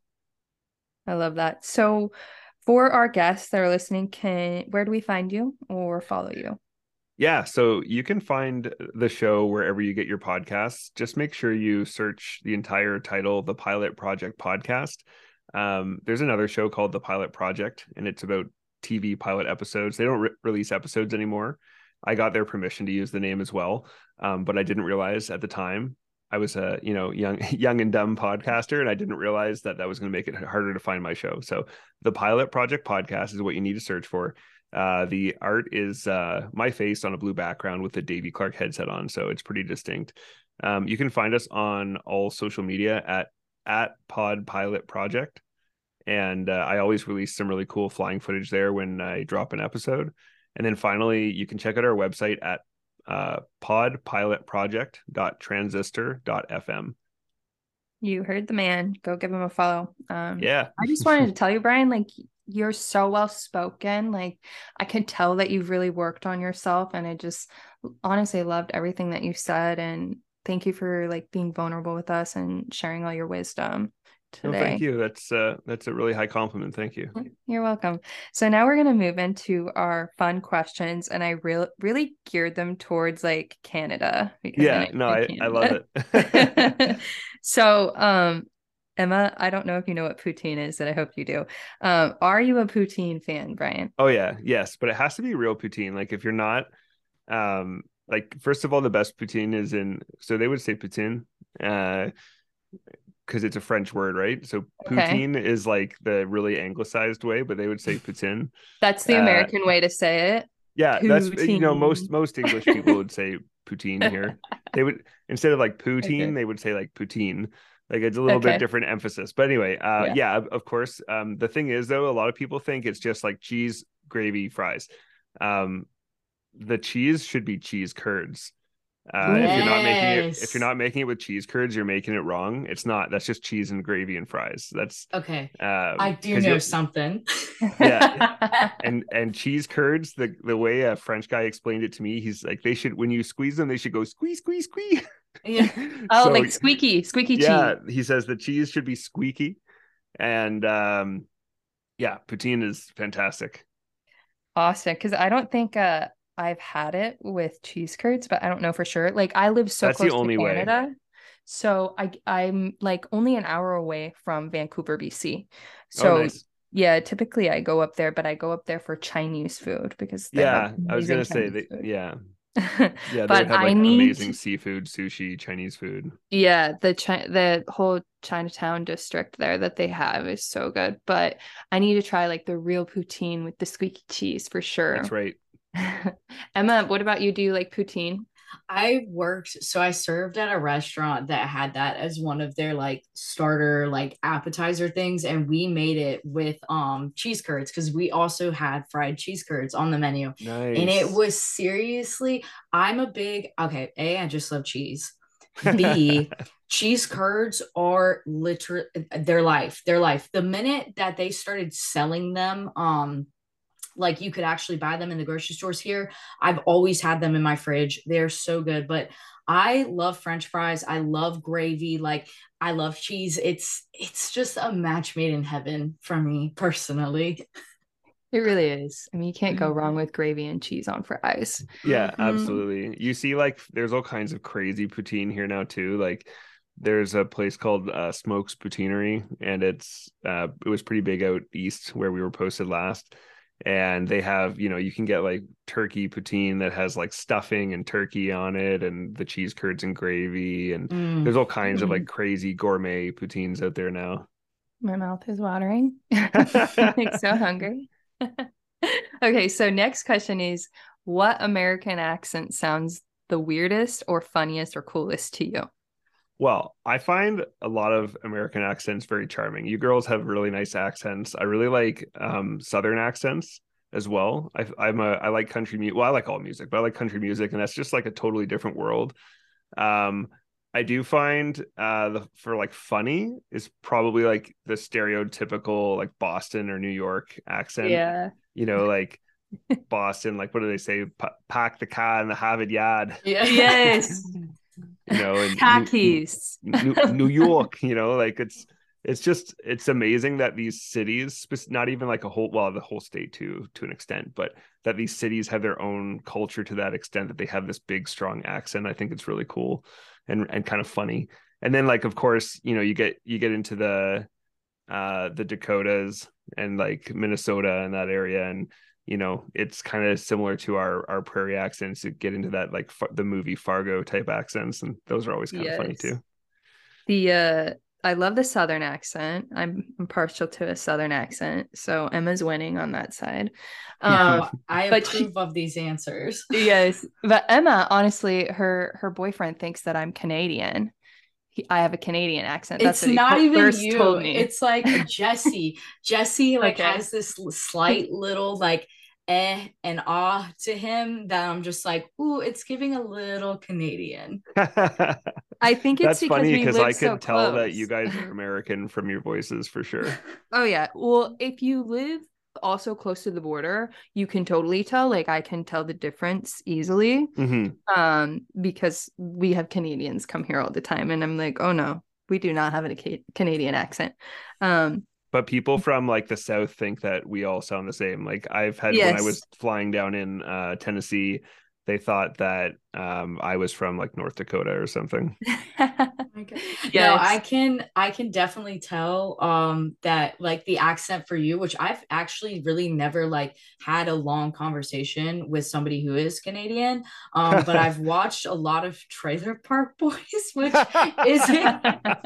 I love that. So for our guests that are listening, can where do we find you or follow you? Yeah, so you can find the show wherever you get your podcasts. Just make sure you search the entire title, The Pilot Project Podcast. Um, there's another show called The Pilot Project, and it's about T V pilot episodes. They don't re- release episodes anymore. I got their permission to use the name as well, um, but I didn't realize at the time I was a you know young young and dumb podcaster, and I didn't realize that that was going to make it harder to find my show. So The Pilot Project Podcast is what you need to search for. Uh, the art is uh, my face on a blue background with the Davy Clark headset on, so it's pretty distinct. Um, you can find us on all social media at at Pod Pilot Project, and uh, I always release some really cool flying footage there when I drop an episode. And then finally, you can check out our website at uh, podpilotproject.transistor.fm. You heard the man. Go give him a follow. Um, Yeah. I just wanted to tell you, Brian, like you're so well spoken. Like I could tell that you've really worked on yourself, and I just honestly loved everything that you said. And thank you for like being vulnerable with us and sharing all your wisdom today. No, thank you. That's uh, that's a really high compliment. Thank you. You're welcome. So now we're going to move into our fun questions, and I really really geared them towards like Canada because Yeah, no, I, I love it. So, um, Emma, I don't know if you know what poutine is, and I hope you do. Um, are you a poutine fan, Brian? Oh yeah, yes, but it has to be real poutine. Like if you're not, um, like first of all, the best poutine is in. So they would say poutine, uh, because it's a French word, right? So poutine okay. is like the really anglicized way, but they would say poutine. That's the American uh, way to say it. Yeah, poutine. That's you know most most English people would say poutine here. They would instead of like poutine, okay. they would say like poutine. Like it's a little okay. bit different emphasis. But anyway, uh, yeah, yeah of, of course. Um, the thing is though, a lot of people think it's just like cheese, gravy, fries. Um, the cheese should be cheese curds. Uh, yes. If you're not making it, if you're not making it with cheese curds, you're making it wrong. It's not. That's just cheese and gravy and fries. That's okay. Um, I do know something. Yeah, and and cheese curds. The the way a French guy explained it to me, he's like, they should when you squeeze them, they should go squeeze, squeeze, squeeze. Yeah. Oh, so, like squeaky, squeaky yeah, cheese. He says the cheese should be squeaky, and um, yeah, poutine is fantastic. Awesome, because I don't think uh. I've had it with cheese curds, but I don't know for sure. Like I live so That's close the only to Canada. Way. So I I'm like only an hour away from Vancouver, B C. So oh, nice. Yeah, typically I go up there, but I go up there for Chinese food because they yeah, have I was gonna Chinese say that food. yeah. Yeah, they but would have like I need amazing seafood, sushi, Chinese food. Yeah, the Chi- the whole Chinatown district there that they have is so good. But I need to try like the real poutine with the squeaky cheese for sure. That's right. Emma, what about you? Do you like poutine? I worked, so I served at a restaurant that had that as one of their like starter, like appetizer things. And we made it with um cheese curds because we also had fried cheese curds on the menu. Nice. And it was seriously, I'm a big, okay, A, I just love cheese. B, cheese curds are literally their life, their life. The minute that they started selling them, um, like you could actually buy them in the grocery stores here. I've always had them in my fridge. They're so good. But I love French fries. I love gravy. Like I love cheese. It's it's just a match made in heaven for me personally. It really is. I mean, you can't go wrong with gravy and cheese on fries. Yeah, absolutely. You see, like there's all kinds of crazy poutine here now too. Like there's a place called uh, Smokes Poutineery, and it's uh, it was pretty big out east where we were posted last. And they have, you know, you can get like turkey poutine that has like stuffing and turkey on it and the cheese curds and gravy. And mm. there's all kinds mm. of like crazy gourmet poutines out there now. My mouth is watering. I'm so hungry. Okay, so next question is, what American accent sounds the weirdest or funniest or coolest to you? Well, I find a lot of American accents very charming. You girls have really nice accents. I really like um, Southern accents as well. I, I'm a I like country music. Well, I like all music, but I like country music, and that's just like a totally different world. Um, I do find uh, the for like funny is probably like the stereotypical like Boston or New York accent. Yeah, you know, like Boston. Like what do they say? P- pack the car in the Harvard yard. Yeah. Yes. You know, and khakis. New, New, New York, you know, like it's it's just it's amazing that these cities, not even like a whole well the whole state too to an extent, but that these cities have their own culture to that extent that they have this big strong accent. I think it's really cool and and kind of funny. And then like of course, you know, you get you get into the uh the Dakotas and like Minnesota and that area, and you know, it's kind of similar to our our prairie accents to get into that like f- the movie Fargo type accents, and those are always kind yes. of funny too. The uh I love the Southern accent. I'm, I'm partial to a Southern accent, so Emma's winning on that side. Um, no, I approve she, of these answers. Yes, but Emma, honestly, her her boyfriend thinks that I'm Canadian. He, I have a Canadian accent. That's it's not he even first you. Told me. It's like Jesse. Jesse like okay. has this slight little like eh and ah to him that I'm just like, ooh, it's giving a little Canadian. I think it's That's because funny we because live I so could tell that you close. guys are American from your voices for sure. Oh yeah. Well, if you live also close to the border, you can totally tell. Like I can tell the difference easily. hmm Um, because we have Canadians come here all the time, and I'm like, oh no, we do not have a Ca- Canadian accent. Um, But people from like the South think that we all sound the same. Like I've had when I yes. was flying down in uh, Tennessee, they thought that um, I was from like North Dakota or something. Okay. No, I Yes. can I can definitely tell um that like the accent for you, which I've actually really never like had a long conversation with somebody who is Canadian. Um, but I've watched a lot of Trailer Park Boys, which isn't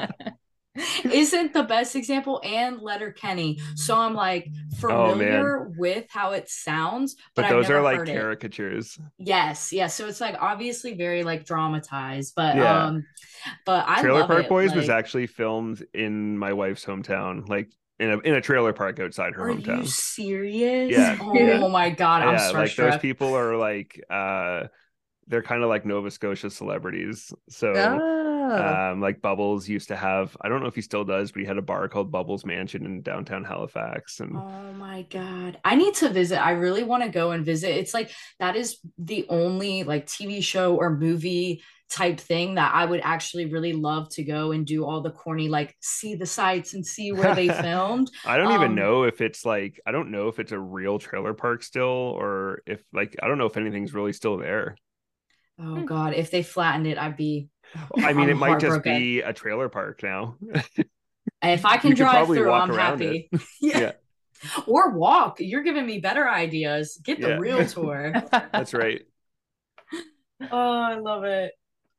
isn't the best example, and Letterkenny. So I'm like Oh man. familiar with how it sounds, but But I've those never are like heard it. caricatures. Yes, yes. So it's like obviously very like dramatized, but Yeah. um, but I Trailer love Park it. Boys was Like, actually filmed in my wife's hometown, like in a in a trailer park outside her are you hometown. serious? Yeah, yeah. Oh my God, I'm Yeah, like those starstruck. people are like uh they're kind of like Nova Scotia celebrities. So Oh. um like Bubbles used to have, I don't know if he still does, but he had a bar called Bubbles Mansion in downtown Halifax. And Oh my God. I need to visit. I really want to go and visit. It's like that is the only like T V show or movie type thing that I would actually really love to go and do all the corny, like see the sights and see where they filmed. I don't even Um, know if it's like, I don't know if it's a real trailer park still, or if like I don't know if anything's really still there. oh God, if they flattened it, I'd be I mean, I'm it might just heartbroken. be a trailer park now. If I can You could drive probably through, walk I'm around it. happy. Yeah. Yeah. Or walk. You're giving me better ideas. Get the Yeah. real tour. That's right. Oh, I love it.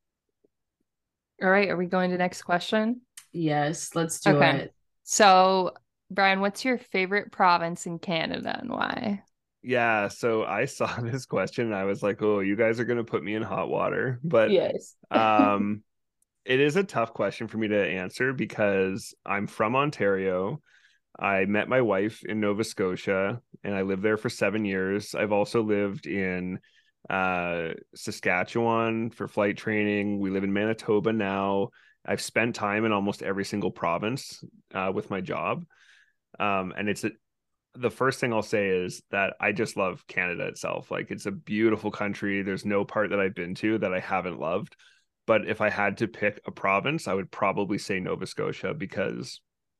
All right, are we going to next question? Yes, let's do Okay. it. So, Brian, what's your favorite province in Canada and why? Yeah. So I saw this question and I was like, oh, you guys are going to put me in hot water. But Yes. um, it is a tough question for me to answer because I'm from Ontario. I met my wife in Nova Scotia and I lived there for seven years. I've also lived in uh, Saskatchewan for flight training. We live in Manitoba now. I've spent time in almost every single province uh, with my job. Um, and it's a, the first thing I'll say is that I just love Canada itself. Like it's a beautiful country. There's no part that I've been to that I haven't loved. But if I had to pick a province, I would probably say Nova Scotia because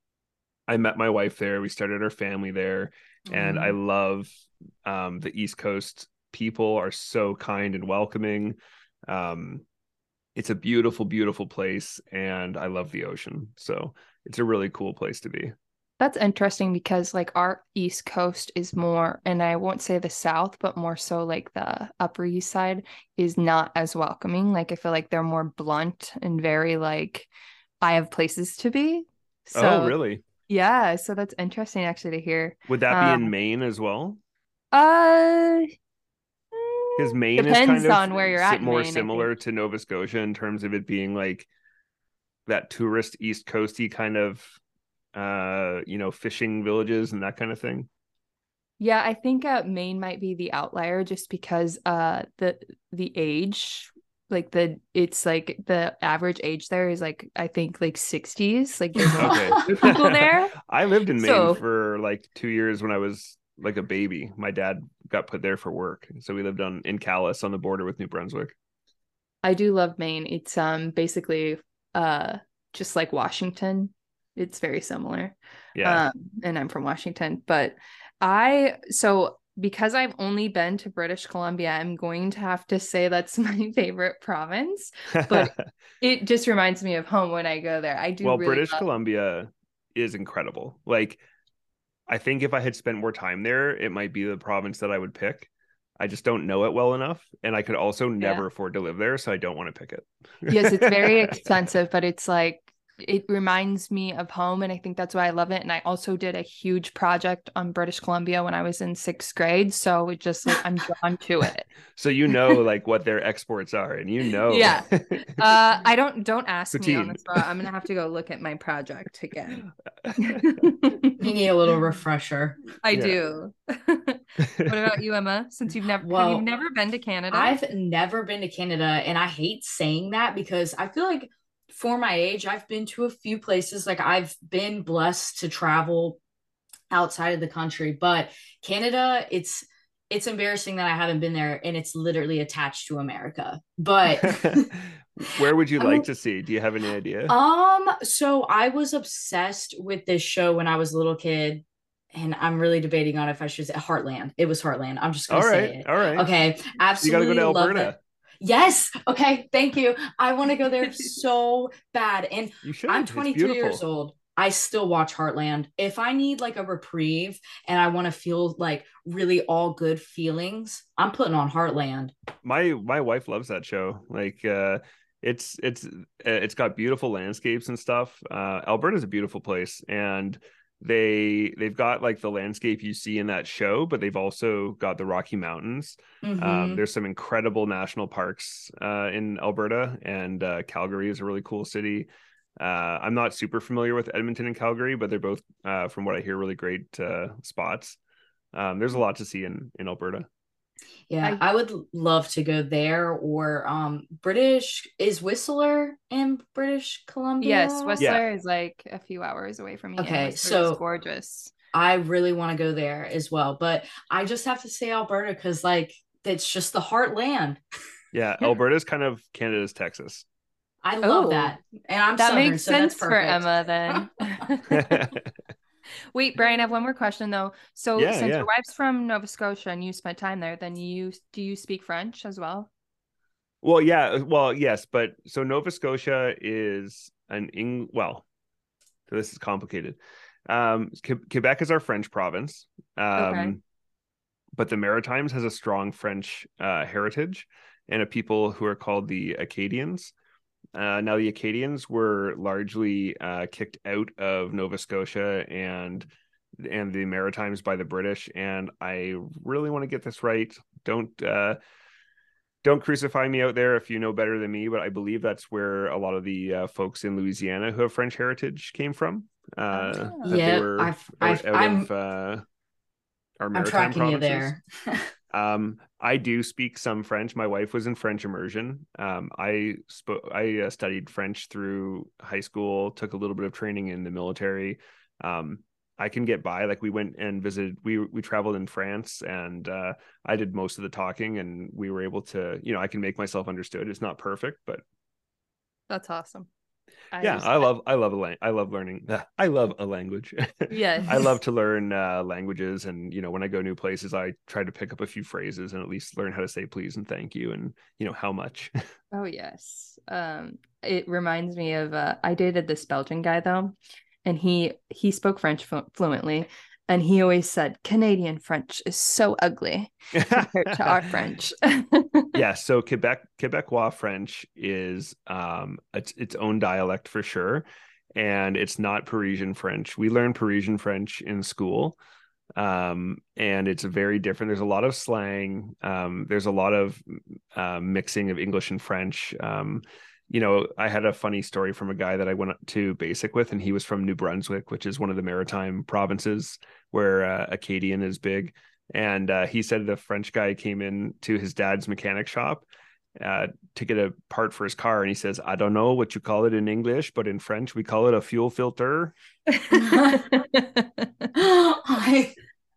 I met my wife there. We started our family there, and I Mm. love um, the East Coast. People are so kind and welcoming. Um, it's a beautiful, beautiful place, and I love the ocean. So it's a really cool place to be. That's interesting because like our East Coast is more, and I won't say the South, but more so like the Upper East Side is not as welcoming. Like I feel like they're more blunt and very like, I have places to be. Oh, So really? yeah, so that's interesting actually to hear. Would that be in Um, Maine as well? uh, Because mm, Maine is kind depends of on where you're si- at in more Maine, I think. similar to Nova Scotia in terms of it being like that tourist East Coasty kind of uh, you know, fishing villages and that kind of thing. Yeah, I think uh, Maine might be the outlier just because uh the the age, like the it's like the average age there is like I think like sixties. Like there's a lot Okay. of people there. I lived in Maine So for like two years when I was like a baby. My dad got put there for work. So we lived on in Calais on the border with New Brunswick. I do love Maine. It's um basically uh just like Washington. It's very similar. Yeah. Um, and I'm from Washington, but I so because I've only been to British Columbia, I'm going to have to say that's my favorite province, but it just reminds me of home when I go there. I do Well, really British love. Columbia is incredible. Like, I think if I had spent more time there, it might be the province that I would pick. I just don't know it well enough. And I could also Yeah. never afford to live there. So I don't want to pick Yes, it's very it. expensive, but it's like it reminds me of home, and I think that's why I love it. And I also did a huge project on British Columbia when I was in sixth grade, so it just like I'm drawn to it. So you know like what their exports are, and you know. Yeah. Uh, I don't don't ask me on Poutine. the spot. I'm gonna have to go look at my project again. You need a little refresher. I Yeah. do. What about you, Emma? Since you've never have Well, you never been to Canada? I've never been to Canada, and I hate saying that because I feel like for my age, I've been to a few places. Like I've been blessed to travel outside of the country, but Canada, it's it's embarrassing that I haven't been there, and it's literally attached to America. But where would you like to see? Do you have any idea? um, so I was obsessed with this show when I was a little kid. And I'm really debating on if I should say Heartland. It was Heartland. I'm just gonna All right, say it. all right. Okay, absolutely. You got to go to love Alberta. it. Yes. Okay. Thank you. I want to go there so bad. And You should. I'm It's twenty-three years beautiful. old. I still watch Heartland. If I need like a reprieve and I want to feel like really all good feelings, I'm putting on Heartland. My my wife loves that show. Like uh it's it's uh, it's got beautiful landscapes and stuff. Uh Alberta's a beautiful place, and they they've got like the landscape you see in that show, but they've also got the Rocky Mountains. Mhm. Um there's some incredible national parks uh in Alberta, and uh Calgary is a really cool city. uh I'm not super familiar with Edmonton and Calgary, but they're both uh from what I hear really great uh spots. Um there's a lot to see in in Alberta. Yeah, I- I would love to go there, or um British is Whistler in British Columbia. Yes, Whistler is like a few hours away from me. and Okay, Whistler so- is gorgeous. I really want to go there as well, but I just have to say Alberta because like it's just the heartland. Yeah, Alberta's kind of Canada's Texas. I love Oh, that, and I'm That Southern, makes so that's sense for perfect. Emma then. Wait, Brian, I have one more question though. So Yeah, since yeah. your wife's from Nova Scotia and you spent time there, then you do you speak French as well? Well, yeah, well, yes, but so Nova Scotia is an Eng well, so this is complicated. Um, Que- Quebec is our French province, um, Okay. but the Maritimes has a strong French uh, heritage and a people who are called the Acadians. Uh, now, the Acadians were largely uh, kicked out of Nova Scotia and and the Maritimes by the British, and I really want to get this right. Don't uh, don't crucify me out there if you know better than me, but I believe that's where a lot of the uh, folks in Louisiana who have French heritage came from. Uh, Oh. that they Yeah, were I've, out, I've, out I'm, of uh, our I'm maritime tracking you provinces. there. Um, I do speak some French. My wife was in French immersion. Um, I spoke, I uh, studied French through high school, took a little bit of training in the military. Um, I can get by. Like we went and visited, we, we traveled in France, and uh, I did most of the talking, and we were able to, you know, I can make myself understood. It's not perfect, but That's awesome. I yeah, just- I love, I love a lang- I love learning. I love a language. Yes. I love to learn uh, languages, and you know, when I go new places, I try to pick up a few phrases and at least learn how to say please and thank you, and you know how much. Oh yes. Um, it reminds me of uh, I dated this Belgian guy though, and he he spoke French flu- fluently, and he always said Canadian French is so ugly compared to our French. Yeah, so Quebec Quebecois French is um its its own dialect for sure, and it's not Parisian French. We learn Parisian French in school, um, and it's very different. There's a lot of slang. Um, there's a lot of uh, mixing of English and French. Um, you know, I had a funny story from a guy that I went to basic with, and he was from New Brunswick, which is one of the maritime provinces where uh, Acadian is big. And uh, he said the French guy came in to his dad's mechanic shop uh, to get a part for his car. And he says, I don't know what you call it in English, but in French, we call it a fuel filter. I-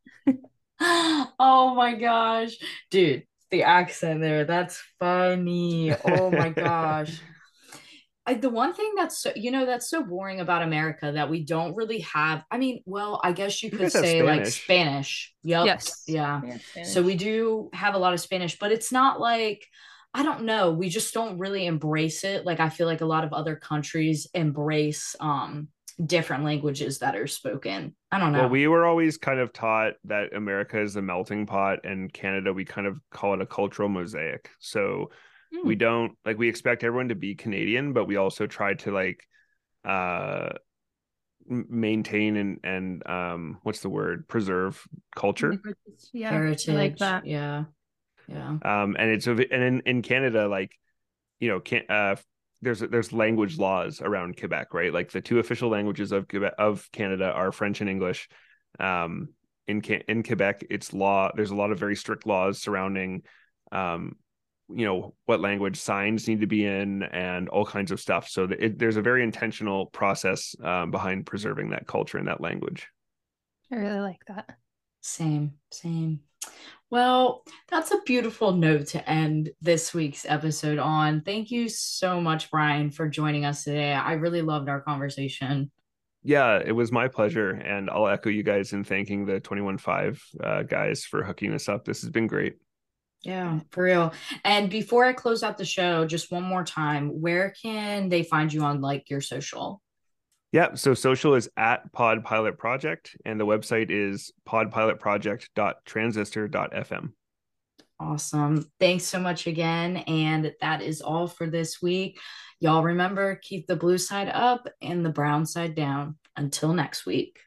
oh my gosh, dude, the accent there, that's funny. Oh my gosh. I, the one thing that's so, you know, that's so boring about America that we don't really have. I mean, well, I guess you You could guys have say like Spanish. Spanish. Yep. Yes. Yeah. Yeah, So we do have a lot of Spanish, but it's not like, I don't know, we just don't really embrace it. Like I feel like a lot of other countries embrace um different languages that are spoken. I don't know. Well, we were always kind of taught that America is a melting pot, and Canada, we kind of call it a cultural mosaic. So Hmm. we don't like, we expect everyone to be Canadian, but we also try to like uh maintain and and um what's the word preserve culture. Yeah, Heritage. I like that. Yeah. Yeah. Um and it's and in, in Canada, like, you know, can uh there's there's language laws around Quebec, right? Like the two official languages of Quebec of Canada are French and English. Um in in Quebec, it's law. There's a lot of very strict laws surrounding um you know, what language signs need to be in and all kinds of stuff. So it, there's a very intentional process um, behind preserving that culture and that language. I really like that. Same, same. Well, that's a beautiful note to end this week's episode on. Thank you so much, Brian, for joining us today. I really loved our conversation. Yeah, it was my pleasure. And I'll echo you guys in thanking the twenty-one five uh, guys for hooking us up. This has been great. Yeah, for real. And before I close out the show, just one more time, where can they find you on like your social? Yeah, so social is at Pod Pilot Project, and the website is podpilotproject dot transistor dot f m. Awesome. Thanks so much again. And that is all for this week. Y'all remember, keep the blue side up and the brown side down. Until next week.